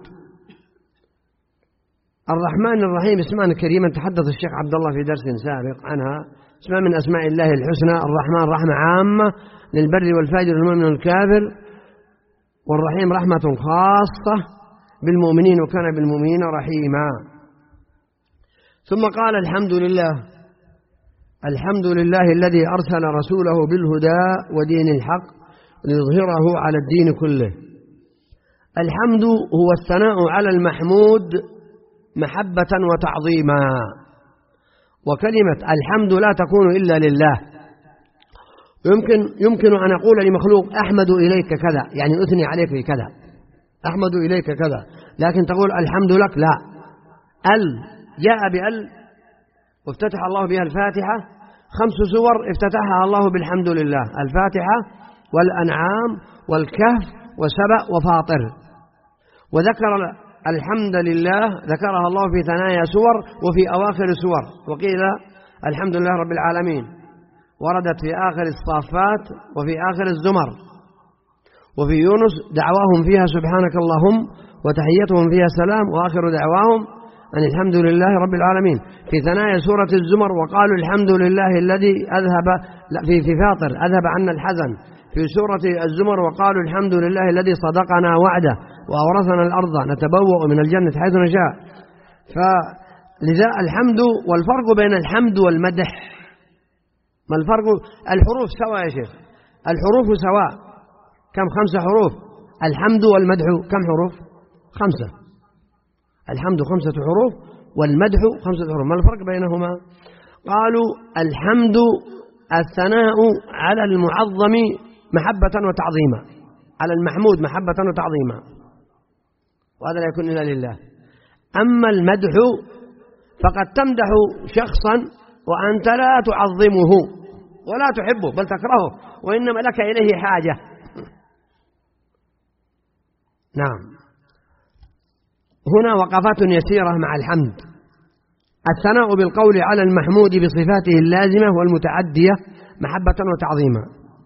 الرحمن الرحيم اسمان كريما تحدث الشيخ عبد الله في درس سابق عنها، اسمان من أسماء الله الحسنى. الرحمن رحمة عامة للبر والفاجر والمؤمن والكافر، والرحيم رحمة خاصة بالمؤمنين وكان بالمؤمنين رحيما. ثم قال: الحمد لله الحمد لله الذي أرسل رسوله بالهدى ودين الحق ليظهره على الدين كله. الحمد هو الثناء على المحمود محبة وتعظيما، وكلمة الحمد لا تكون إلا لله. يمكن يمكن أن أقول لمخلوق أحمد إليك كذا، يعني أثني عليك كذا، أحمد إليك كذا، لكن تقول الحمد لك لا. ال جاء بأل وافتتح الله بها الفاتحة، خمس سور افتتحها الله بالحمد لله: الفاتحة والأنعام والكهف وسبأ وفاطر. وذكر الحمد لله ذكرها الله في ثنايا سور وفي أواخر سور، وقيل الحمد لله رب العالمين. وردت في آخر الصافات وفي آخر الزمر، وفي يونس دعواهم فيها سبحانك اللهم وتحيتهم فيها سلام وآخر دعواهم أن الحمد لله رب العالمين. في ثنايا سورة الزمر وقالوا الحمد لله الذي أذهب في في فاطر أذهب عنا الحزن. في سورة الزمر وقالوا الحمد لله الذي صدقنا وعده وأورثنا الأرض نتبوأ من الجنة حيث نشاء. فلذا الحمد. والفرق بين الحمد والمدح ما الفرق؟ الحروف سواء يا شيخ، الحروف سواء. كم؟ خمسة حروف. الحمد والمدح كم حروف؟ خمسة. الحمد خمسة حروف والمدح خمسة حروف. ما الفرق بينهما؟ قالوا الحمد الثناء على المعظم محبة وتعظيما، على المحمود محبة وتعظيما، وهذا لا يكون إلا لله. أما المدح فقد تمدح شخصا وأنت لا تعظمه ولا تحبه بل تكرهه، وإنما لك إليه حاجة. نعم. هنا وقفات يسيرة مع الحمد. الثناء بالقول على المحمود بصفاته اللازمة والمتعدية محبة وتعظيما.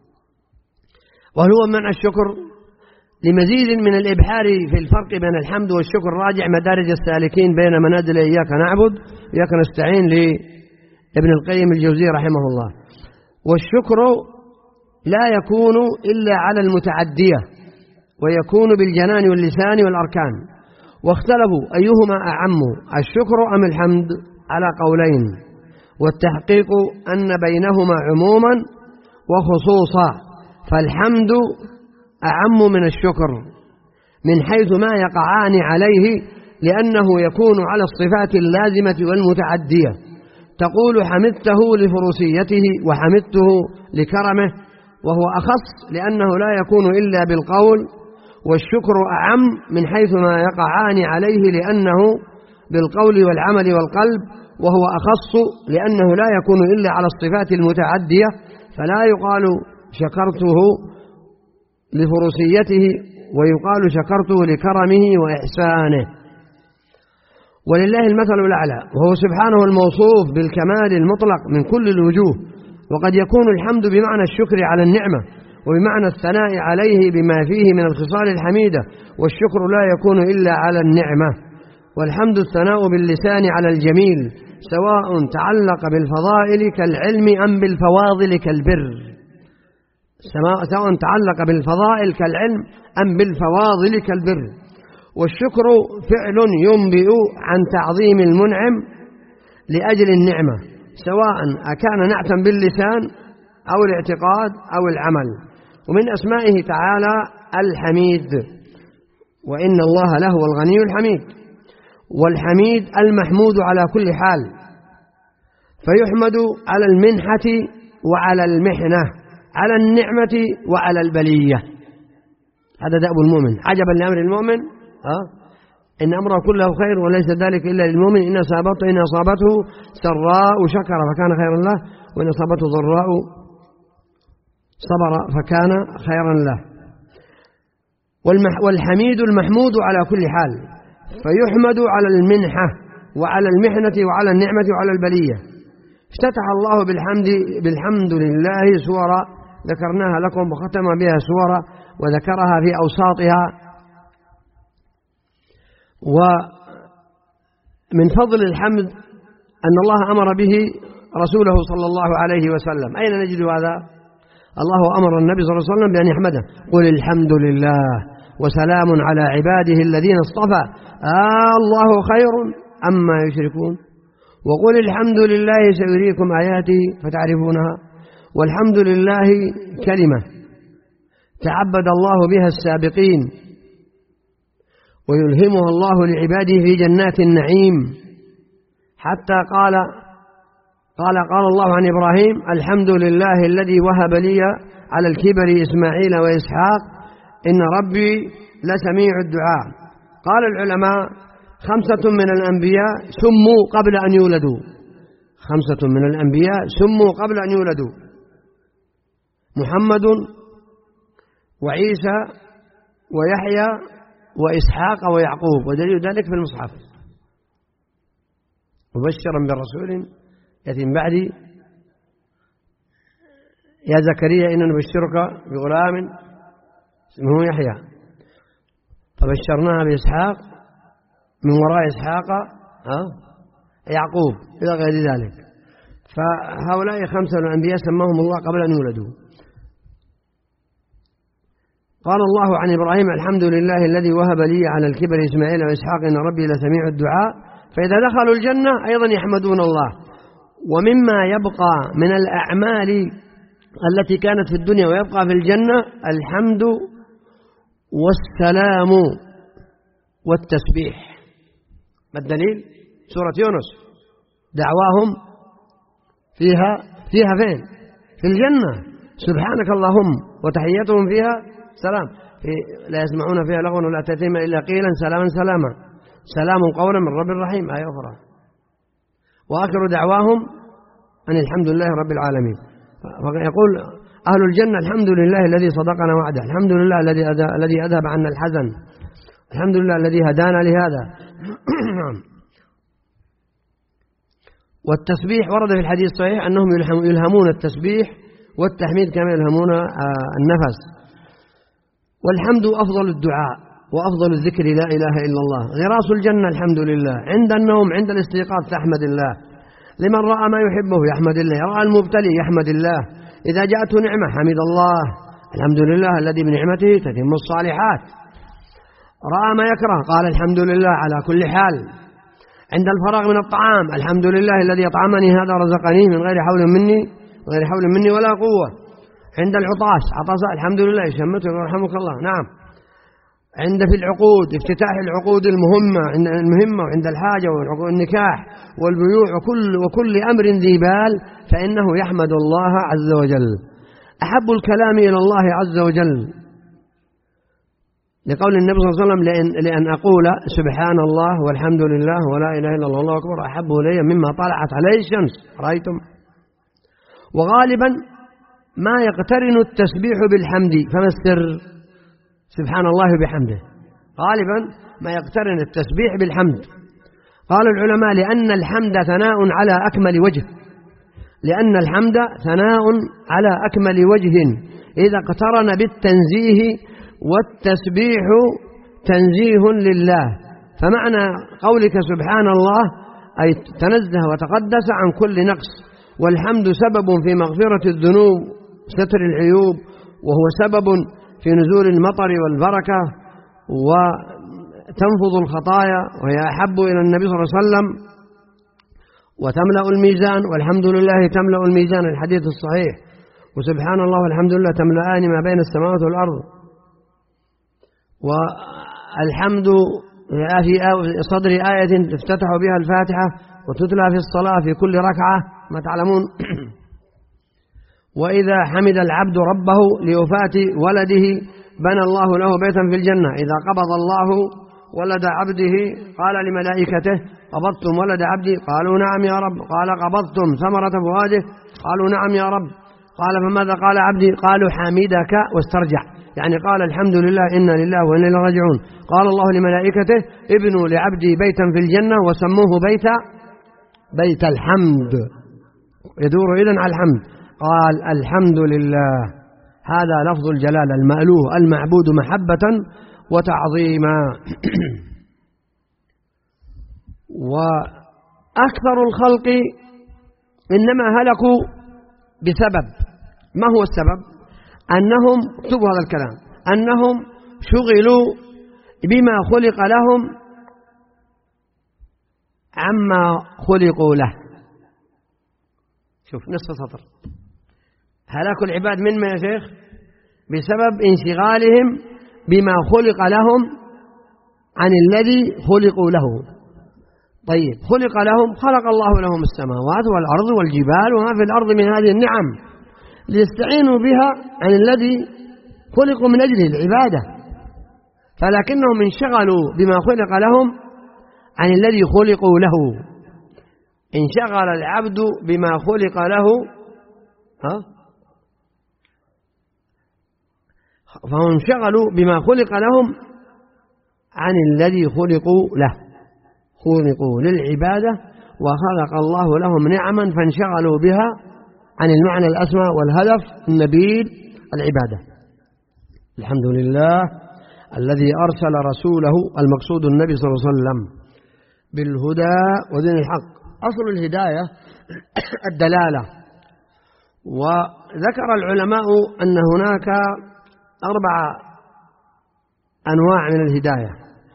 وهو من الشكر لمزيد من الإبحار في الفرق بين الحمد والشكر راجع مدارج السالكين بين منازل إياك نعبد وإياك نستعين لابن القيم الجوزي رحمه الله. والشكر لا يكون إلا على المتعدية، ويكون بالجنان واللسان والأركان. واختلفوا أيهما أعم، الشكر أم الحمد، على قولين، والتحقيق أن بينهما عموما وخصوصا، فالحمد أعم من الشكر من حيث ما يقعان عليه، لأنه يكون على الصفات اللازمة والمتعدية تقول حمدته لفروسيته وحمدته لكرمه، وهو أخص لأنه لا يكون إلا بالقول، والشكر أعم من حيث ما يقعان عليه لأنه بالقول والعمل والقلب، وهو أخص لأنه لا يكون إلا على الصفات المتعدية، فلا يقال شكرته لفروسيته ويقال شكرته لكرمه وإحسانه. ولله المثل الأعلى، وهو سبحانه الموصوف بالكمال المطلق من كل الوجوه. وقد يكون الحمد بمعنى الشكر على النعمة، وبمعنى الثناء عليه بما فيه من الخصال الحميدة، والشكر لا يكون إلا على النعمة. والحمد الثناء باللسان على الجميل، سواء تعلق بالفضائل كالعلم أم بالفواضل كالبر، سواء تعلق بالفضائل كالعلم أم بالفواضل كالبر. والشكر فعل ينبئ عن تعظيم المنعم لأجل النعمة، سواء أكان نعتا باللسان أو الاعتقاد أو العمل. ومن أسمائه تعالى الحميد، وإن الله لهو الغني الحميد. والحميد المحمود على كل حال، فيحمد على المنحة وعلى المحنة، على النعمة وعلى البلية. هذا دأب المؤمن. عجبا لأمر المؤمن أه؟ إن أمره كله خير وليس ذلك إلا للمؤمن. إن أصابته إن أصابته سراء شكر فكان خيرا له، وإن أصابته ضراء صبر فكان خيرا له. والحميد المحمود على كل حال، فيحمد على المنحة وعلى المحنة وعلى النعمة وعلى البلية. افتتح الله بالحمد بالحمد لله سورة ذكرناها لكم، وختم بها سورة وذكرها في أوساطها. ومن فضل الحمد أن الله أمر به رسوله صلى الله عليه وسلم. أين نجد هذا؟ الله أمر النبي صلى الله عليه وسلم بأن يحمده: قل الحمد لله وسلام على عباده الذين اصطفى آه الله خير أما يشركون. وقل الحمد لله سيريكم آياته فتعرفونها. والحمد لله كلمة تعبد الله بها السابقين، ويلهمها الله لعباده في جنات النعيم، حتى قال قال قال الله عن إبراهيم: الحمد لله الذي وهب لي على الكبر إسماعيل وإسحاق إن ربي لسميع الدعاء. قال العلماء: خمسة من الأنبياء سموا قبل أن يولدوا، خمسة من الأنبياء سموا قبل أن يولدوا: محمد وعيسى ويحيى وإسحاق ويعقوب، ودليل ذلك في المصحف: مبشرا برسول يأتي من بعدي يا زكريا إنا نبشرك بغلام اسمه يحيى، فبشرناها بإسحاق، من وراء إسحاق يعقوب، إلى غير ذلك. فهؤلاء خمسة من الأنبياء سماهم الله قبل أن يولدوا. قال الله عن إبراهيم: الحمد لله الذي وهب لي على الكبر إسماعيل وإسحاق إن ربي لسميع الدعاء. فإذا دخلوا الجنة أيضا يحمدون الله. ومما يبقى من الأعمال التي كانت في الدنيا ويبقى في الجنة الحمد والسلام والتسبيح. ما الدليل؟ سورة يونس دعواهم فيها فيها فين؟ في الجنة: سبحانك اللهم وتحيتهم فيها سلام، في لا يسمعون فيها لغوا ولا تأثيم إلا قيلا سلاما سلاما، سلام قولا من رب الرحيم. آية أخرى: وآخر دعواهم أن الحمد لله رب العالمين. يقول أهل الجنة: الحمد لله الذي صدقنا وعده، الحمد لله الذي الذي أذهب عنا الحزن، الحمد لله الذي هدانا لهذا. والتسبيح ورد في الحديث الصحيح أنهم يلهمون التسبيح والتحميد كما يلهمون النفس. والحمد أفضل الدعاء وأفضل الذكر لا إله إلا الله. غراس الجنة الحمد لله، عند النوم عند الاستيقاظ تحمد الله، لمن رأى ما يحبه يحمد الله، رأى المبتلي يحمد الله، إذا جاءته نعمة حمد الله: الحمد لله الذي بنعمته تتم الصالحات. رأى ما يكره قال: الحمد لله على كل حال. عند الفراغ من الطعام: الحمد لله الذي أطعمني هذا رزقني من غير حول مني غير حول مني ولا قوة. عند العطاش عطس: الحمد لله شمته يرحمك الله. نعم. عند في العقود، افتتاح العقود المهمة المهمة عند الحاجة والنكاح والبيوع وكل وكل أمر ذي بال، فإنه يحمد الله عز وجل. أحب الكلام إلى الله عز وجل لقول النبي صلى الله عليه وسلم لأن, لأن أقول سبحان الله والحمد لله ولا إله إلا الله والله أكبر أحب إلي مما طلعت عليه الشمس. رأيتم؟ وغالبا ما يقترن التسبيح بالحمد، فما السر؟ سبحان الله بحمده. غالبا ما يقترن التسبيح بالحمد. قال العلماء لأن الحمد ثناء على أكمل وجه، لأن الحمد ثناء على أكمل وجه إذا اقترن بالتنزيه، والتسبيح تنزيه لله. فمعنى قولك سبحان الله أي تنزه وتقدس عن كل نقص، والحمد سبب في مغفرة الذنوب ستر العيوب، وهو سبب في نزول المطر والبركة وتنفض الخطايا، وهي أحب إلى النبي صلى الله عليه وسلم، وتملأ الميزان، والحمد لله تملأ الميزان الحديث الصحيح، وسبحان الله والحمد لله تملأان ما بين السماوات والأرض. والحمد في صدر آية تفتتح بها الفاتحة وتتلى في الصلاة في كل ركعة ما تعلمون. وإذا حمد العبد ربه لوفاة ولده بنى الله له بيتا في الجنة. إذا قبض الله ولد عبده قال لملائكته قبضتم ولد عبدي؟ قالوا نعم يا رب. قال قبضتم ثمرة فؤاده؟ قالوا نعم يا رب. قال فماذا قال عبدي؟ قالوا حمدك واسترجع، يعني قال الحمد لله إنا لله وإنا إليه راجعون. قال الله لملائكته ابنوا لعبدي بيتا في الجنة وسموه بيت بيت الحمد، يدور إذن على الحمد. قال الحمد لله، هذا لفظ الجلالة المألوه المعبود محبة وتعظيما. وأكثر الخلق إنما هلكوا بسبب، ما هو السبب؟ أنهم، اكتبوا هذا الكلام، أنهم شغلوا بما خلق لهم عما خلقوا له. شوف نصف سطر. هلاك العباد من ما يا شيخ؟ بسبب انشغالهم بما خلق لهم عن الذي خلقوا له. طيب خلق لهم، خلق الله لهم السماوات والأرض والجبال وما في الأرض من هذه النعم ليستعينوا بها عن الذي خلقوا من أجله العبادة، فلكنهم انشغلوا بما خلق لهم عن الذي خلقوا له. انشغل العبد بما خلق له ها فهم انشغلوا بما خلق لهم عن الذي خلقوا له، خلقوا للعبادة وخلق الله لهم نعما فانشغلوا بها عن المعنى الأسمى والهدف النبيل العبادة. الحمد لله الذي أرسل رسوله المقصود النبي صلى الله عليه وسلم بالهدى ودين الحق. أصل الهداية الدلالة. وذكر العلماء أن هناك أربع أنواع من الهداية.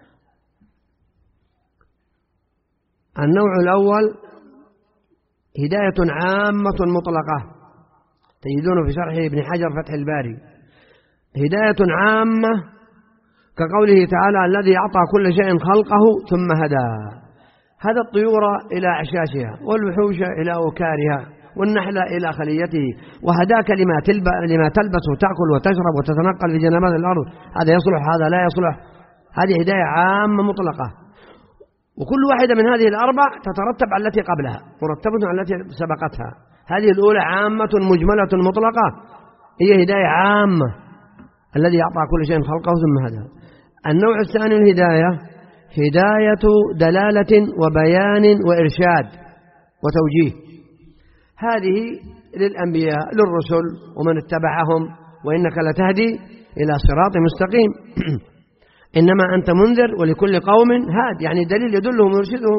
النوع الأول هداية عامة مطلقة، تجدونه في شرح ابن حجر فتح الباري. هداية عامة كقوله تعالى الذي أعطى كل شيء خلقه ثم هدى، هذا الطيور إلى أعشاشها والوحوش إلى أوكارها والنحل إلى خليته، وهداك لما, لما تلبس وتأكل وتشرب وتتنقل في جنبات الأرض، هذا يصلح هذا لا يصلح. هذه هداية عامة مطلقة، وكل واحدة من هذه الأربع تترتب على التي قبلها، مرتبة على التي سبقتها. هذه الأولى عامة مجملة مطلقة، هي هداية عامة الذي أعطى كل شيء خلقه ثم هدى. النوع الثاني الهداية هداية دلالة وبيان وإرشاد وتوجيه، هذه للأنبياء للرسل ومن اتبعهم، وإنك لتهدي إلى صراط مستقيم. إنما أنت منذر ولكل قوم هاد، يعني دليل يدلهم ويرشدهم.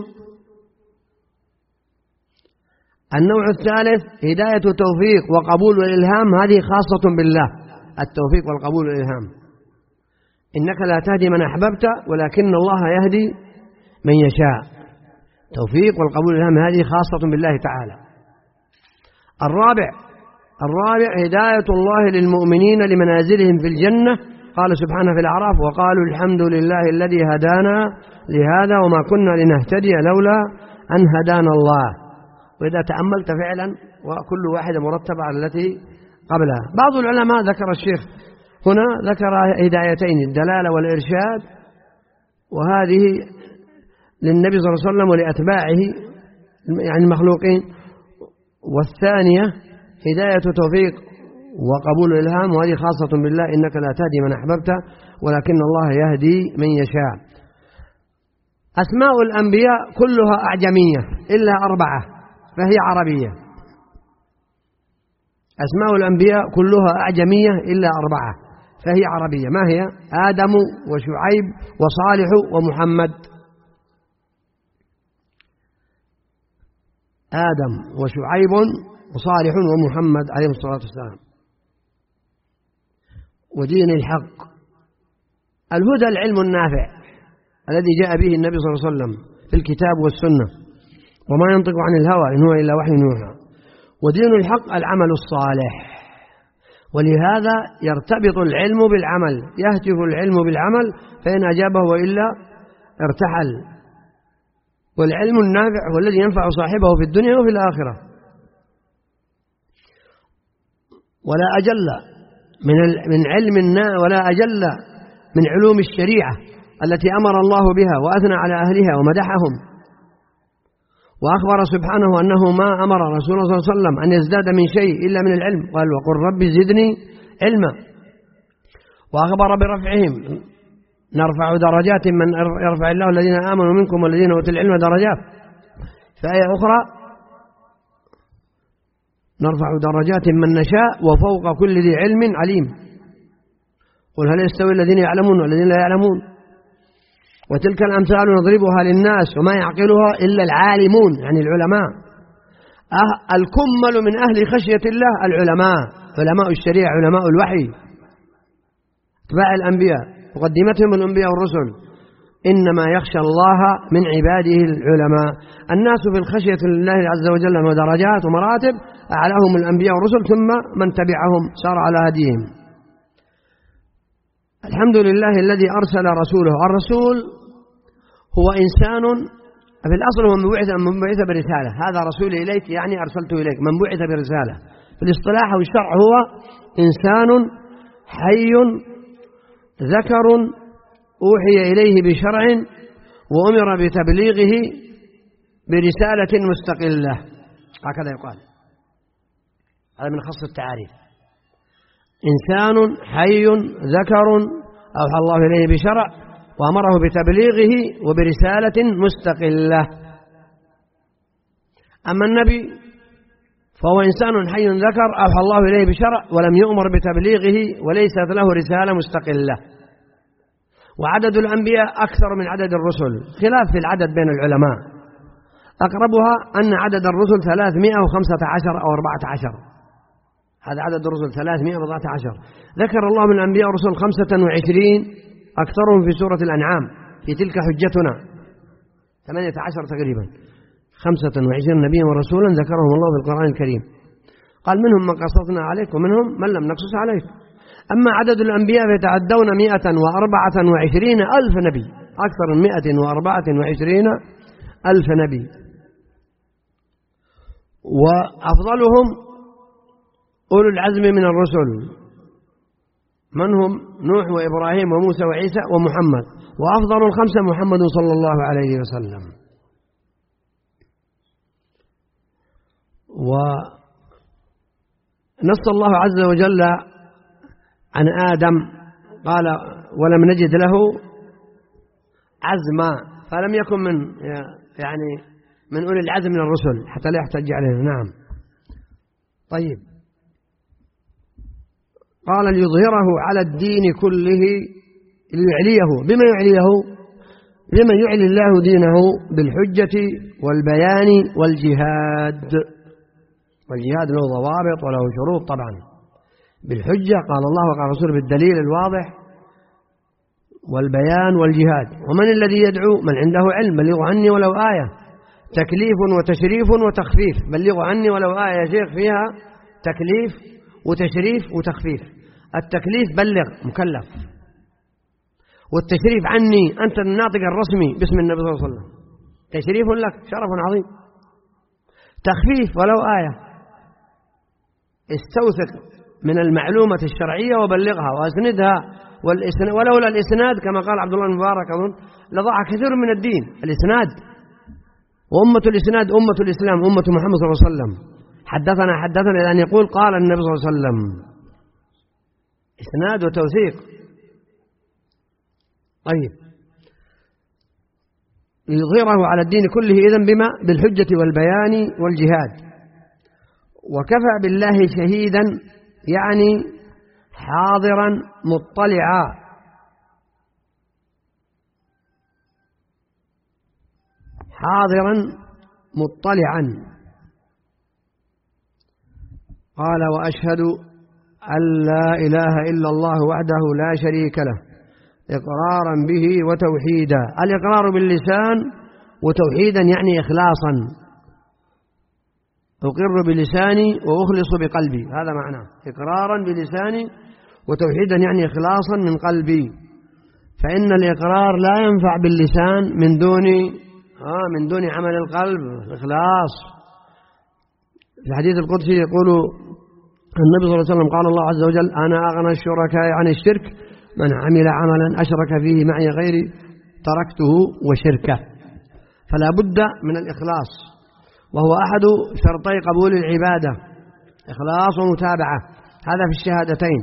النوع الثالث هداية توفيق وقبول والإلهام، هذه خاصة بالله، التوفيق والقبول والإلهام. إنك لا تهدي من أحببت ولكن الله يهدي من يشاء. توفيق والقبول والإلهام هذه خاصة بالله تعالى. الرابع الرابع هداية الله للمؤمنين لمنازلهم في الجنة قال سبحانه في الأعراف: وقالوا الحمد لله الذي هدانا لهذا وما كنا لنهتدي لولا أن هدانا الله. وإذا تأملت فعلا وكل واحدة مرتبة على التي قبلها. بعض العلماء ذكر الشيخ هنا ذكر هدايتين: الدلالة والإرشاد، وهذه للنبي صلى الله عليه وسلم ولأتباعه يعني المخلوقين. والثانية هداية توفيق وقبول الإلهام، وهذه خاصة بالله: إنك لا تهدي من أحببت ولكن الله يهدي من يشاء. أسماء الأنبياء كلها أعجمية إلا أربعة فهي عربية. أسماء الأنبياء كلها أعجمية إلا أربعة فهي عربية. ما هي؟ آدم وشعيب وصالح ومحمد. آدم وشعيب وصالح ومحمد عليه الصلاة والسلام. ودين الحق. الهدى العلم النافع الذي جاء به النبي صلى الله عليه وسلم في الكتاب والسنة، وما ينطق عن الهوى إن هو إلا وحي يوحى. ودين الحق العمل الصالح، ولهذا يرتبط العلم بالعمل، يهتف العلم بالعمل فإن أجابه وإلا ارتحل. والعلم النافع هو الذي ينفع صاحبه في الدنيا وفي الآخرة. ولا أجل من من علم ولا أجل من علوم الشريعة التي أمر الله بها وأثنى على أهلها ومدحهم. وأخبر سبحانه أنه ما أمر رسول الله صلى الله عليه وسلم أن يزداد من شيء إلا من العلم، قال: وقل رب زدني علما. وأخبر برفعهم: نرفع درجات من يرفع الله الذين آمنوا منكم والذين أوتوا العلم درجات. في آية أخرى: نرفع درجات من نشاء وفوق كل ذي علم عليم. قل هل يستوي الذين يعلمون والذين لا يعلمون؟ وتلك الأمثال نضربها للناس وما يعقلها إلا العالمون، يعني العلماء. أه الكمل من أهل خشية الله العلماء، علماء الشريعة، علماء الوحي، اتباع الأنبياء، مقدمتهم الأنبياء والرسل. إنما يخشى الله من عباده العلماء. الناس في الخشية لله عز وجل ودرجات ومراتب، أعلاهم الأنبياء والرسل ثم من تبعهم سار على هديهم. الحمد لله الذي أرسل رسوله. الرسول هو إنسان في الأصل هو من بعث برسالة، هذا رسولي إليك يعني أرسلته إليك، من بعث برسالة. في الاصطلاح والشرع هو إنسان حي ذكر أوحي إليه بشرع وأمر بتبليغه برسالة مستقلة، هكذا يقال. هذا من خص التعاريف. إنسان حي ذكر أوحى الله إليه بشرع وأمره بتبليغه وبرسالة مستقلة. أما النبي فهو إنسان حي ذكر أوحى الله إليه بشرع ولم يؤمر بتبليغه وليست له رسالة مستقلة. وعدد الأنبياء أكثر من عدد الرسل، خلاف في العدد بين العلماء. أقربها أن عدد الرسل ثلاثمائة وخمسة عشر أو أربعة عشر، هذا عدد الرسل ثلاثمائة وأربعة عشر. ذكر الله من الأنبياء والرسل خمسة وعشرين، أكثرهم في سورة الأنعام في تلك حجتنا، ثمانية عشر تقريبا، خمسة وعشرين نبيا ورسولا ذكرهم الله في القرآن الكريم. قال: منهم من قصصنا عليك ومنهم من لم نقصص عليك. أما عدد الأنبياء فيتعدون مئة وأربعة وعشرين ألف نبي، أكثر من مئة وأربعة وعشرين ألف نبي. وأفضلهم أولو العزم من الرسل، من هم؟ نوح وإبراهيم وموسى وعيسى ومحمد. وأفضل الخمسة محمد صلى الله عليه وسلم. ونص الله عز وجل عن آدم قال: ولم نجد له عزما، فلم يكن من يعني من أولي العزم من الرسل حتى لا يحتج عليه. نعم. طيب، قال: ليظهره على الدين كله، ليعليه. بما يعليه؟ بما يعلي الله دينه بالحجة والبيان والجهاد. والجهاد له ضوابط وله شروط طبعا. بالحجة قال الله وقال رسوله بالدليل الواضح، والبيان والجهاد. ومن الذي يدعو؟ من عنده علم. بلغوا عني ولو آية. تكليف وتشريف وتخفيف. بلغوا عني ولو آية يا شيخ فيها تكليف وتشريف وتخفيف. التكليف بلغ، مكلف، والتشريف عني أنت الناطق الرسمي باسم النبي صلى الله عليه وسلم، تشريف لك، شرف عظيم. تخفيف ولو آية، استوثق من المعلومة الشرعية وبلغها وأسندها، ولولا الإسناد كما قال عبد الله المبارك أظن لضاع كثير من الدين. الإسناد، وأمة الإسناد أمة الإسلام، أمة محمد صلى الله عليه وسلم. حدثنا حدثنا إلى أن يقول قال النبي صلى الله عليه وسلم، إسناد وتوثيق. طيب، ليظهره على الدين كله إذن بما بالحجة والبيان والجهاد. وكفى بالله شهيدا يعني حاضرا مطلعا، حاضرا مطلعا. قال وأشهد أن لا إله إلا الله وحده لا شريك له إقرارا به وتوحيدا. الإقرار باللسان وتوحيدا يعني إخلاصا، أقر بلساني وأخلص بقلبي، هذا معناه إقرارا بلساني وتوحيدا يعني إخلاصا من قلبي. فإن الإقرار لا ينفع باللسان من دون آه من دون عمل القلب، الإخلاص. في الحديث القدسي يقول النبي صلى الله عليه وسلم قال الله عز وجل أنا أغنى الشركاء عن الشرك من عمل عملا أشرك فيه معي غيري تركته وشركه. فلا بد من الإخلاص، وهو أحد شرطي قبول العبادة، إخلاص ومتابعة، هذا في الشهادتين.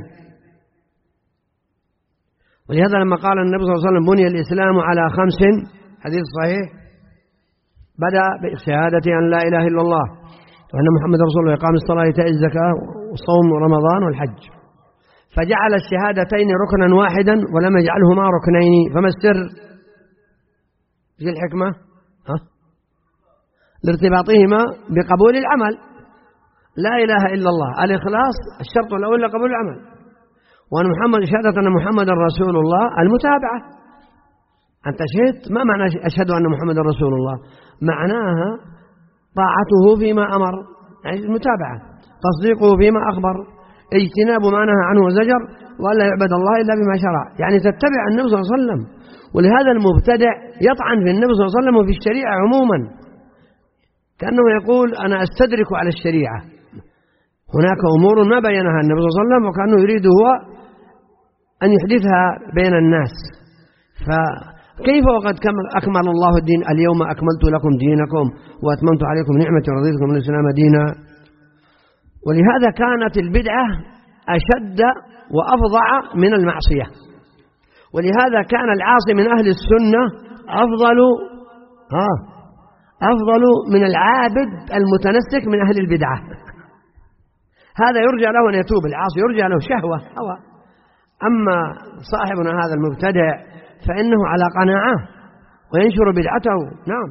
ولهذا لما قال النبي صلى الله عليه وسلم بني الإسلام على خمس، حديث صحيح، بدأ بشهادة أن لا إله إلا الله وأن محمد رسول الله، إقام الصلاة وإيتاء الزكاة وصوم رمضان والحج، فجعل الشهادتين ركنا واحدا ولم يجعلهما ركنين. فما السر في الحكمة؟ ها؟ لارتباطهما بقبول العمل. لا إله إلا الله الإخلاص الشرط الأول لقبول العمل، وأن محمد شهادة أن محمد رسول الله المتابعة. أنت شهدت، ما معنى أشهد أن محمد رسول الله؟ معناها طاعته فيما أمر، يعني المتابعة، تصديقه فيما أخبر، اجتناب ما نهى عنه وزجر، ولا يعبد الله إلا بما شرع، يعني تتبع النبي صلى الله عليه وسلم. ولهذا المبتدع يطعن في النبي صلى الله عليه وسلم وفي الشريعة عموما، كأنه يقول أنا أستدرك على الشريعة. هناك أمور ما بينها النبي صلى الله عليه وسلم وكأنه يريد هو أن يحدثها بين الناس. فكيف وقد أكمل الله الدين؟ اليوم أكملت لكم دينكم وأتممت عليكم نعمتي ورضيت لكم الإسلام دينا. ولهذا كانت البدعة أشد وأفظع من المعصية، ولهذا كان العاصي من أهل السنة أفضل ها أفضل من العابد المتنسك من أهل البدعة. هذا يرجع له أن يتوب، العاصي يرجع له شهوة هوى. أما صاحبنا هذا المبتدع فإنه على قناعة وينشر بدعته. نعم.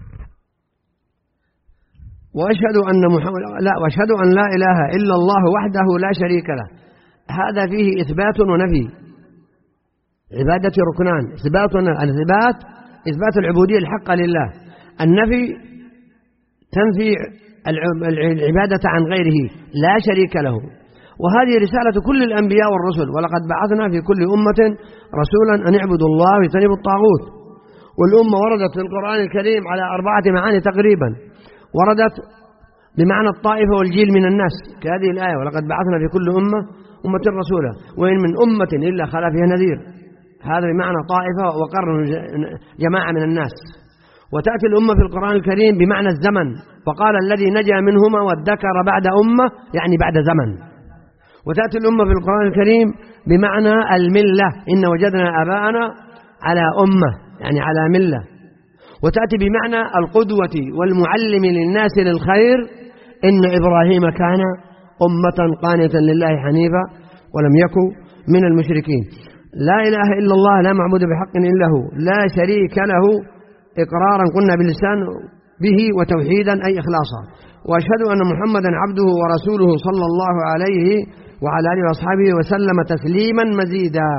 وأشهد أن محمد لا وأشهد أن لا إله إلا الله وحده لا شريك له، هذا فيه إثبات ونفي. عبادة ركنان، إثبات الإثبات إثبات العبودية الحقة لله، النفي تنفي العبادة عن غيره لا شريك له. وهذه رسالة كل الأنبياء والرسل، ولقد بعثنا في كل أمة رسولا أن اعبدوا الله واجتنبوا الطاغوت. والأمة وردت في القرآن الكريم على أربعة معاني تقريبا. وردت بمعنى الطائفة والجيل من الناس كهذه الآية ولقد بعثنا في كل أمة أمة رسولا وإن من أمة إلا خلا فيها نذير، هذا بمعنى طائفة وقرن جماعة من الناس. وتأتي الأمة في القرآن الكريم بمعنى الزمن، وقال الذي نجا منهما وادكر بعد أمة يعني بعد زمن. وتأتي الأمة في القرآن الكريم بمعنى الملة، إن وجدنا آباءنا على أمة يعني على ملة. وتأتي بمعنى القدوة والمعلم للناس للخير، إن إبراهيم كان أمة قانتا لله حنيفا ولم يكن من المشركين. لا إله إلا الله لا معبود بحق إلا هو لا شريك له، إقرارا قلنا باللسان به وتوحيدا أي إخلاصا. وأشهد أن محمدا عبده ورسوله صلى الله عليه وعلى آله وأصحابه وسلم تسليما مزيدا.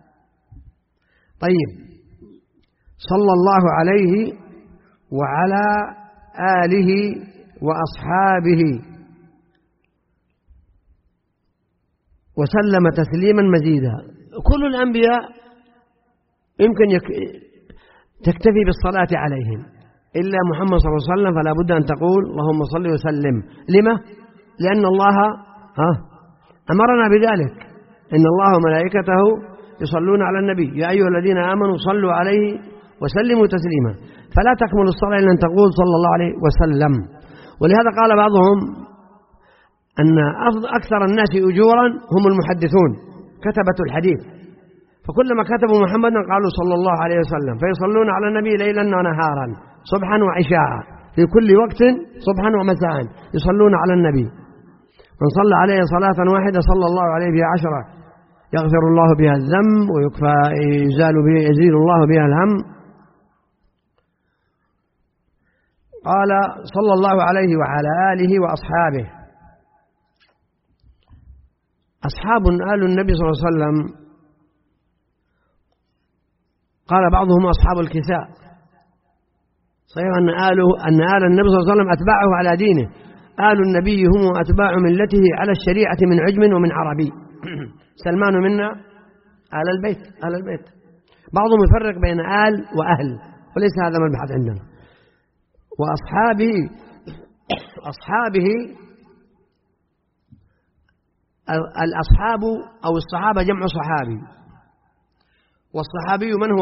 طيب، صلى الله عليه وعلى آله وأصحابه وسلم تسليما مزيدا. كل الأنبياء يمكن يك... تكتفي بالصلاة عليهم، إلا محمد صلى الله عليه وسلم فلا بد أن تقول اللهم صل وسلم. لما؟ لأن الله ها أمرنا بذلك، إن الله وملائكته يصلون على النبي يا أيها الذين آمنوا صلوا عليه وسلموا تسليما، فلا تكمل الصلاة إلا أن تقول صلى الله عليه وسلم. ولهذا قال بعضهم أن أكثر الناس أجورا هم المحدثون كتبة الحديث، فكلما كتبوا محمدا قالوا صلى الله عليه وسلم، فيصلون على النبي ليلا ونهارا صبحا وعشاء في كل وقت صبحا ومساء يصلون على النبي. من صلى عليه صلاة واحدة صلى الله عليه بها عشرة يغفر الله بها الذنب ويكفى يزال بها يزيل الله بها الهم. قال صلى الله عليه وعلى آله وأصحابه. أصحاب آل النبي صلى الله عليه وسلم قال بعضهم أصحاب الكساء، صحيح أن آل أن آل النبي صلى الله عليه وسلم أتباعه على دينه، آل النبي هم أتباع ملته على الشريعة من عجم ومن عربي. سلمان منا آل البيت آل البيت. بعضهم يفرق بين آل وأهل، وليس هذا مبحث عندنا. وأصحابه أصحابه الأصحاب أو الصحابة جمع صحابي، والصحابي من هو؟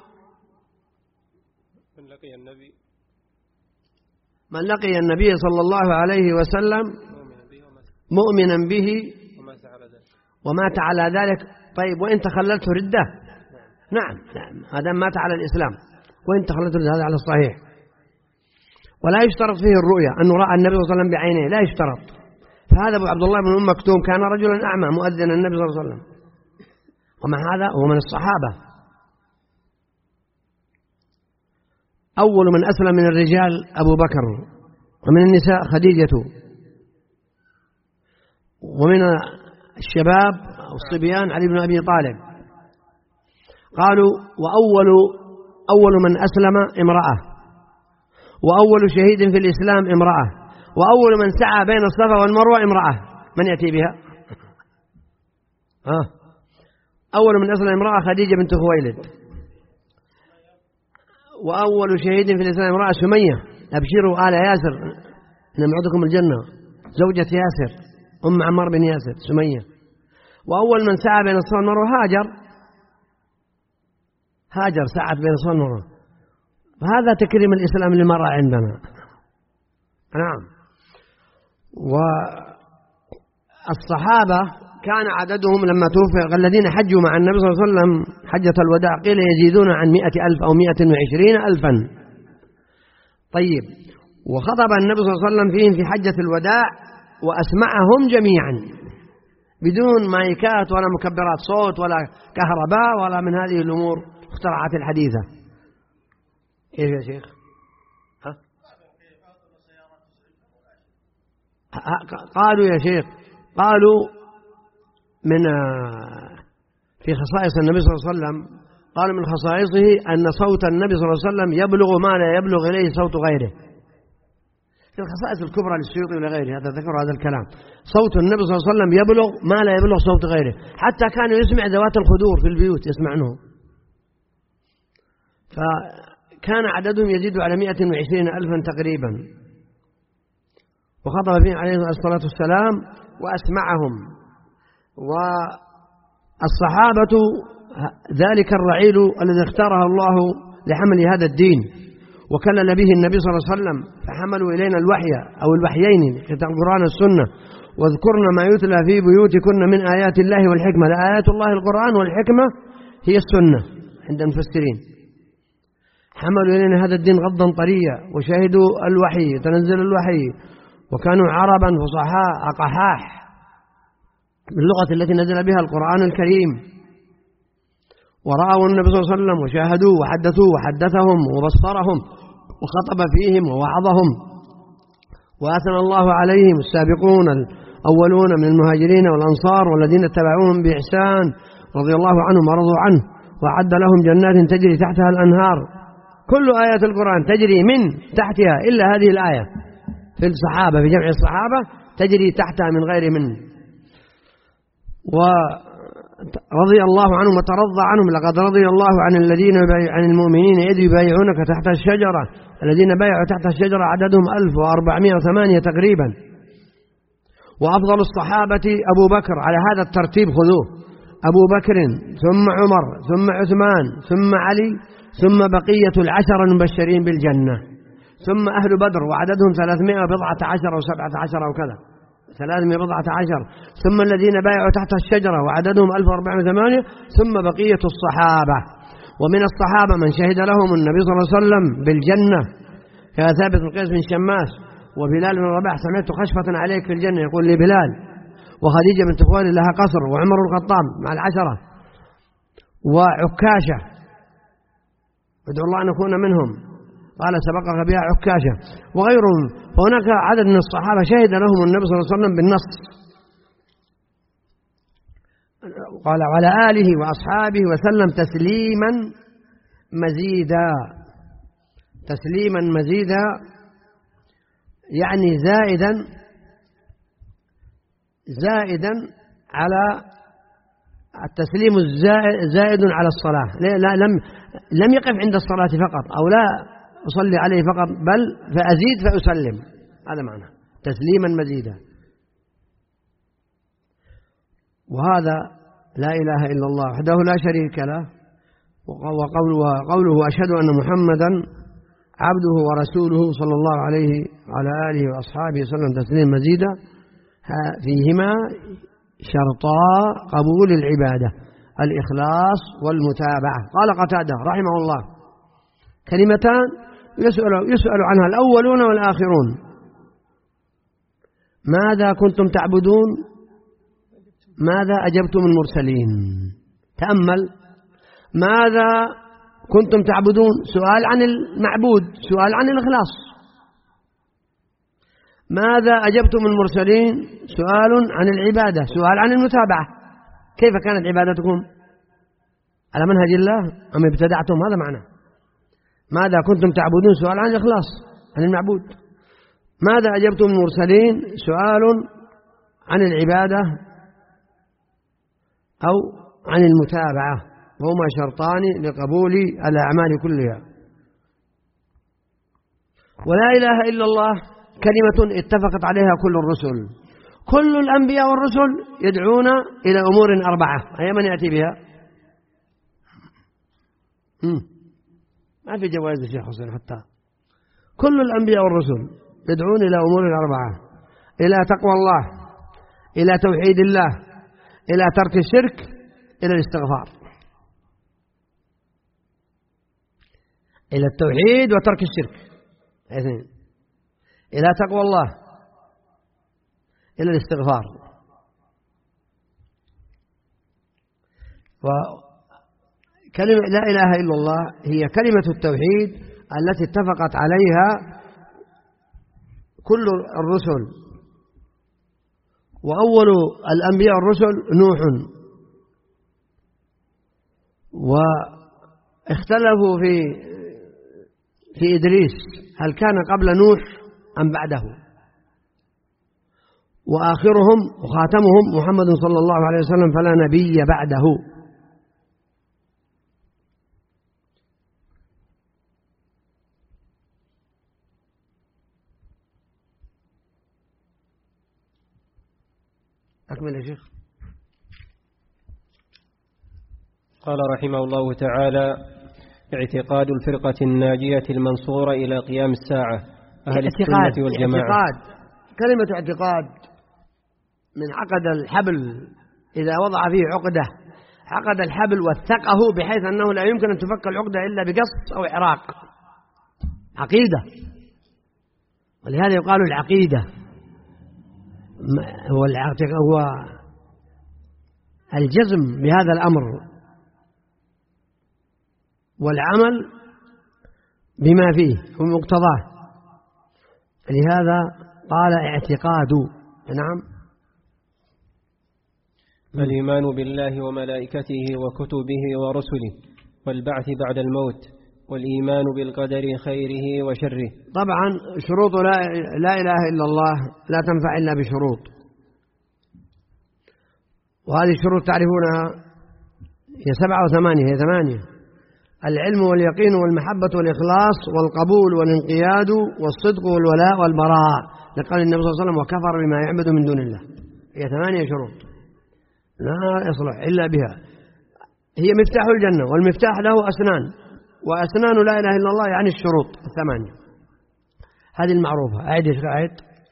من لقي النبي من لقي النبي صلى الله عليه وسلم مؤمنا به ومات على ذلك. طيب وإن تخللت ردة؟ نعم نعم، هذا مات على الإسلام، وإن تخللت ردة هذا على الصحيح. ولا يشترط فيه الرؤيا أنه رأى النبي صلى الله عليه وسلم بعينيه، لا يشترط. فهذا أبو عبد الله بن أم مكتوم كان رجلا أعمى مؤذن النبي صلى الله عليه وسلم، ومع هذا هو من الصحابة. أول من أسلم من الرجال أبو بكر، ومن النساء خديجة، ومن الشباب أو الصبيان علي بن أبي طالب. قالوا وأول أول من أسلم امرأة، وأول شهيد في الإسلام امرأة، وأول من سعى بين الصفا والمروة امرأة. من يأتي بها؟ آه. أول من أسلم امرأة خديجة بنت خويلد، وأول شهيد في الإسلام امرأة سمية. أبشروا آل ياسر إن موعدكم الجنة، زوجة ياسر أم عمار بن ياسر سمية. وأول من سعى بين الصفا والمروة هاجر هاجر سعت بين الصفا والمروة. فهذا تكريم الإسلام للمرأة عندنا. نعم. والصحابة كان عددهم لما توفي الذين حجوا مع النبي صلى الله عليه وسلم حجة الوداع قيل يزيدون عن مئة ألف أو مئة وعشرين ألفا. طيب، وخطب النبي صلى الله عليه وسلم فيهم في حجة الوداع وأسمعهم جميعا بدون مايكات ولا مكبرات صوت ولا كهرباء ولا من هذه الأمور اخترعت الحديثة. كيف يا شيخ؟ ها؟ قالوا يا شيخ قالوا من في خصائص النبي صلى الله عليه وسلم، قال من خصائصه أن صوت النبي صلى الله عليه وسلم يبلغ ما لا يبلغ إليه صوت غيره. في الخصائص الكبرى للسيوطي ولغيره هذا ذكر هذا الكلام. صوت النبي صلى الله عليه وسلم يبلغ ما لا يبلغ صوت غيره، حتى كانوا يسمع ذوات الخدور في البيوت يسمعنه. فكان عددهم يزيد على مئة وعشرين ألفا تقريبا. وخطب فيهم عليه الصلاة والسلام وأسمعهم. والصحابة ذلك الرعيل الذي اختاره الله لحمل هذا الدين وكلل به النبي صلى الله عليه وسلم، فحملوا إلينا الوحي أو الوحيين كتاب القرآن والسنة. واذكرن ما يتلى في بيوتكن من آيات الله والحكمة. لآيات الله القرآن والحكمة هي السنة عند المفسرين. حملوا إلينا هذا الدين غضا طريا وشاهدوا الوحي تنزل الوحي، وكانوا عربا فصحاء أقحاح باللغة التي نزل بها القرآن الكريم. ورأوا النبي صلى الله عليه وسلم وشاهدوه وحدثوه وحدثهم وبصرهم وخطب فيهم ووعظهم. وأثنى الله عليهم السابقون الأولون من المهاجرين والأنصار والذين اتبعوهم بإحسان رضي الله عنهم ورضوا عنه، وأعد لهم جنات تجري تحتها الأنهار. كل آيات القرآن تجري من تحتها إلا هذه الآية في الصحابة في جمع الصحابة تجري تحتها من غير من. و رضي الله عنهم وترضى عنهم لقد رضي الله عن الذين عن المؤمنين إذ يبايعونك تحت الشجرة الذين بايعوا تحت الشجرة عددهم ألف وأربعمائة وثمانية تقريبا. وأفضل الصحابة أبو بكر، على هذا الترتيب خذوه، أبو بكر ثم عمر ثم عثمان ثم علي ثم بقية العشر المبشرين بالجنة ثم أهل بدر وعددهم ثلاثمائة وبضعة عشر أو سبعة عشر أو كذا ثلاثمائة وبضعة عشر ثم الذين بايعوا تحت الشجرة وعددهم ألف وأربعمائة وثمانية ثم بقية الصحابة. ومن الصحابة من شهد لهم النبي صلى الله عليه وسلم بالجنة كثابت بن قيس بن شماس وبلال بن رباح سمعت خشفة عليك في الجنة يقول لي بلال، وخديجة بنت خويلد لها قصر، وعمر الخطاب مع العشرة، وعكاشة ادعو الله أن نكون منهم قال سبقك بها عكاشة وغيرهم. فهناك عدد من الصحابة شهد لهم النبي صلى الله عليه وسلم بالنص. قال وعلى آله وأصحابه وسلم تسليما مزيدا. تسليما مزيدا يعني زائدا زائدا على التسليم زائد على الصلاة. لا لم لم يقف عند الصلاة فقط أو لا أصلي عليه فقط بل فأزيد فأسلم، هذا معنى تسليما مزيدا. وهذا لا إله إلا الله وحده لا شريك له وقوله أشهد أن محمدا عبده ورسوله صلى الله عليه وعلى آله وأصحابه وسلم تسليما مزيدا فيهما شرطا قبول العبادة الإخلاص والمتابعة. قال قتادة رحمه الله كلمتان يسأل, يسأل عنها الأولون والآخرون: ماذا كنتم تعبدون؟ ماذا أجبتم المرسلين؟ تأمل، ماذا كنتم تعبدون؟ سؤال عن المعبود، سؤال عن الإخلاص. ماذا أجبتم المرسلين؟ سؤال عن العبادة، سؤال عن المتابعة. كيف كانت عبادتكم؟ على منهج الله أم ابتدعتم؟ هذا معنى ماذا كنتم تعبدون، سؤال عن الإخلاص عن المعبود. ماذا أجبتم المرسلين؟ سؤال عن العبادة أو عن المتابعة، وهما شرطان لقبول الأعمال كلها. ولا إله إلا الله كلمة اتفقت عليها كل الرسل، كل الأنبياء والرسل يدعون إلى أمور أربعة. أي من يأتي بها؟ ما في جواز الشيخ حسين حتى. كل الأنبياء والرسل يدعون إلى أمور أربعة: إلى تقوى الله، إلى توحيد الله، إلى ترك الشرك، إلى الاستغفار. إلى التوحيد وترك الشرك، اثنين. إلى تقوى الله، إلى الاستغفار. وكلمة لا إله إلا الله هي كلمة التوحيد التي اتفقت عليها كل الرسل. وأول الأنبياء والرسل نوح، واختلفوا في في إدريس هل كان قبل نوح أم بعده. وآخرهم وخاتمهم محمد صلى الله عليه وسلم فلا نبي بعده. أكمل يا شيخ. قال رحمه الله تعالى: اعتقاد الفرقة الناجية المنصورة إلى قيام الساعة أهل السنة والجماعة. اعتقاد، كلمة اعتقاد من عقد الحبل، إذا وضع فيه عقدة عقد الحبل وثقه بحيث أنه لا يمكن أن تفك العقدة إلا بقص أو إعراق. عقيدة، ولهذا يقال العقيدة. هو الجزم بهذا الأمر والعمل بما فيه ومقتضاه. لهذا قال اعتقاد. نعم. الإيمان بالله وملائكته وكتبه ورسله والبعث بعد الموت والإيمان بالقدر خيره وشره. طبعا شروط لا, لا إله إلا الله لا تنفع إلا بشروط، وهذه الشروط تعرفونها هي سبعة وثمانية، هي ثمانية: العلم واليقين والمحبة والإخلاص والقبول والانقياد والصدق والولاء والبراء، لقال النبي صلى الله عليه وسلم: وكفر بما يعبد من دون الله. هي ثمانية شروط لا يصلح إلا بها. هي مفتاح الجنة، والمفتاح له أسنان، وأسنان لا إله إلا الله يعني الشروط الثمانية. هذه المعروفة. أعد يا شيخ، أعد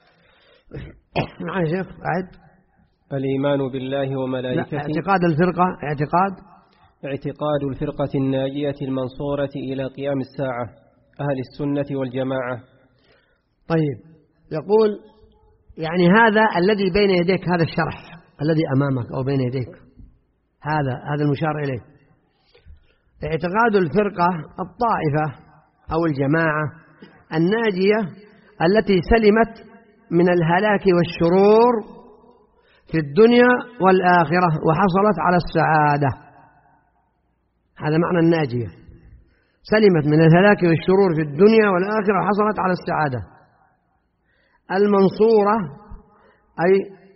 معي شيخ، أعد. الإيمان بالله وملائكته. اعتقاد الفرقة، اعتقاد اعتقاد الفرقة الناجية المنصورة إلى قيام الساعة، أهل السنة والجماعة. طيب، يقول يعني هذا الذي بين يديك، هذا الشرح الذي أمامك أو بين يديك، هذا هذا المشار إليه. اعتقاد الفرقة الطائفة أو الجماعة الناجية التي سلمت من الهلاك والشرور في الدنيا والآخرة وحصلت على السعادة. هذا معنى الناجية، سلمت من الهلاك والشرور في الدنيا والآخرة وحصلت على السعادة. المنصورة أي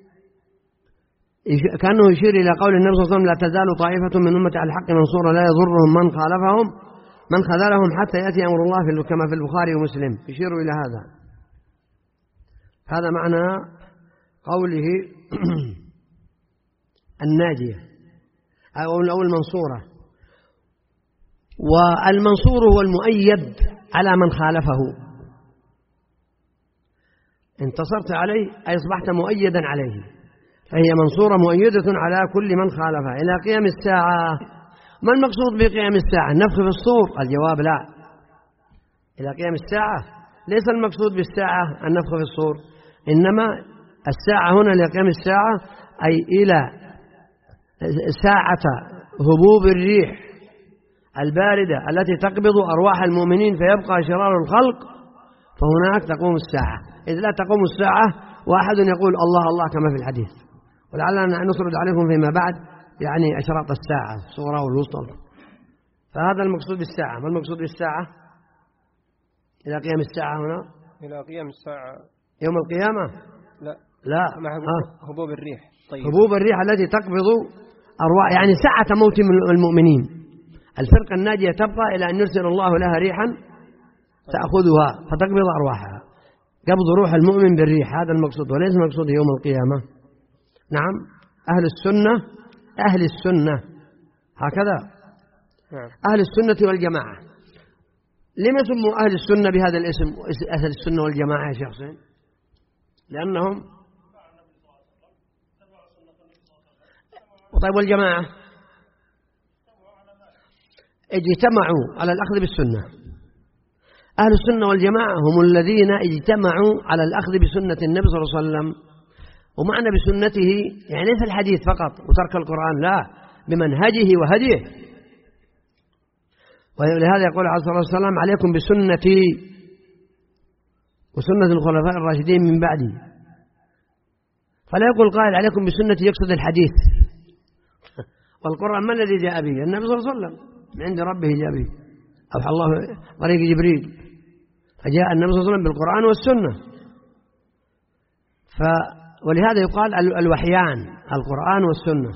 كأنه يشير إلى قول النبي صلى الله عليه وسلم: لا تزال طائفة من أمة على الحق منصورة لا يضرهم من خالفهم من خذلهم حتى يأتي أمر الله، كما في البخاري ومسلم، يشير إلى هذا. هذا معنى قوله الناجية أو المنصورة. والمنصور هو المؤيد على من خالفه، انتصرت عليه أي أصبحت مؤيدا عليه، فهي منصورة مؤيدة على كل من خالفها إلى قيام الساعة. ما المقصود بقيام الساعة؟ النفخ في الصور؟ الجواب لا. إلى قيام الساعة ليس المقصود بالساعة النفخ في الصور، إنما الساعة هنا لقيام الساعة أي إلى ساعة هبوب الريح الباردة التي تقبض أرواح المؤمنين فيبقى شرار الخلق، فهناك تقوم الساعة. إذ لا تقوم الساعة واحد يقول الله الله كما في الحديث، ولعلنا نسرد عليكم فيما بعد يعني أشراط الساعة الصغرى والوسطى. فهذا المقصود بالساعة. ما المقصود بالساعة؟ إلى قيام الساعة هنا إلى قيام الساعة يوم القيامة؟ لا لا، هبوب الريح. طيب. هبوب الريح التي تقبض أرواح، يعني ساعة موت المؤمنين. الفرقة الناجية تبقى إلى أن يرسل الله لها ريحا تأخذها فتقبض أرواحها، قبض روح المؤمن بالريح. هذا المقصود، وليس المقصود يوم القيامة. نعم. أهل السنة، أهل السنة هكذا. نعم. أهل السنة والجماعة. لما سموا أهل السنة بهذا الاسم، أهل السنة والجماعة يا شيخ حسين؟ لأنهم طيب والجماعة اجتمعوا على الأخذ بالسنة. أهل السنة والجماعة هم الذين اجتمعوا على الأخذ بسنة النبي صلى الله عليه وسلم، ومعنى بسنته يعني ليس الحديث فقط وترك القرآن، لا، بمنهجه وهديه. ولهذا يقول عليه الصلاة والسلام: عليكم بسنتي وسنة الخلفاء الراشدين من بعدي. فلا يقول قائل عليكم بسنتي يقصد الحديث، والقرآن ما الذي جاء به؟ النبي صلى الله عليه وسلم من عند ربه جاء به، أوحى الله طريق جبريل، فجاء النبي صلى الله عليه وسلم بالقرآن والسنة. ف ولهذا يقال الوحيان، القرآن والسنة.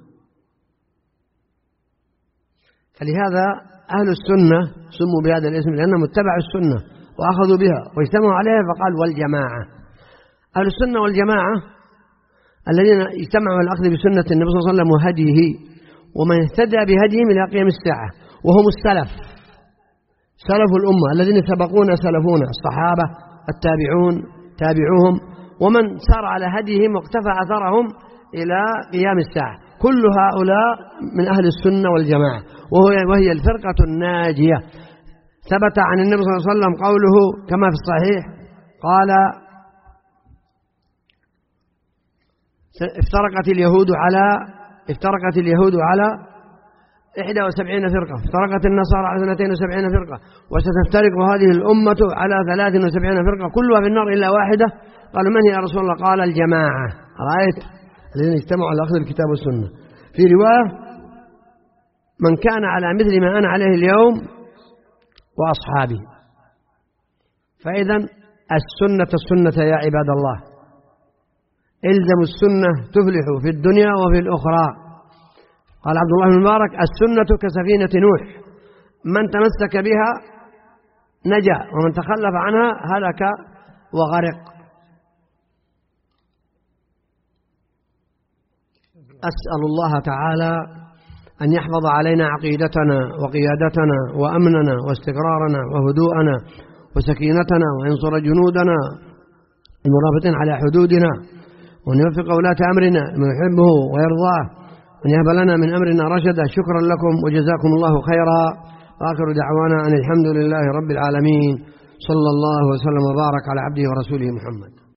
فلهذا أهل السنة سموا بهذا الاسم لأنهم اتبعوا السنة وأخذوا بها واجتمعوا عليها، فقال والجماعة. أهل السنة والجماعة الذين اجتمعوا على الأخذ بسنة النبي صلى الله عليه وسلم وهديه ومن اهتدى بهديهم إلى قيام الساعة، وهم السلف، سلف الأمة الذين سبقونا سلفونا، الصحابة، التابعون، تابعوهم، ومن سار على هديهم واقتفى أثرهم إلى قيام الساعة. كل هؤلاء من أهل السنة والجماعة، وهي الفرقة الناجية. ثبت عن النبي صلى الله عليه وسلم قوله كما في الصحيح، قال: افترقت اليهود على افترقت اليهود على إحدى وسبعين فرقة، افترقت النصارى على اثنتين وسبعين فرقة، وستفترق هذه الأمة على ثلاث وسبعين فرقة كلها في النار إلا واحدة. قالوا: من هي يا رسول الله؟ قال: الجماعة. رأيت الذين اجتمعوا على أخذ الكتاب والسنة. في رواية: من كان على مثل ما أنا عليه اليوم وأصحابي. فإذا السنة السنة يا عباد الله، الزموا السنة تفلحوا في الدنيا وفي الأخرى. قال عبد الله بن المبارك: السنة كسفينة نوح، من تمسك بها نجا ومن تخلف عنها هلك وغرق. أسأل الله تعالى أن يحفظ علينا عقيدتنا وقيادتنا وأمننا واستقرارنا وهدوءنا وسكينتنا، وينصر جنودنا المرابطين على حدودنا، وأن يوفق ولاة أمرنا من يحبه ويرضاه، وأن يهب لنا من أمرنا رشدا. شكرا لكم وجزاكم الله خيرا، وآخر دعوانا أن الحمد لله رب العالمين، صلى الله وسلم وبارك على عبده ورسوله محمد.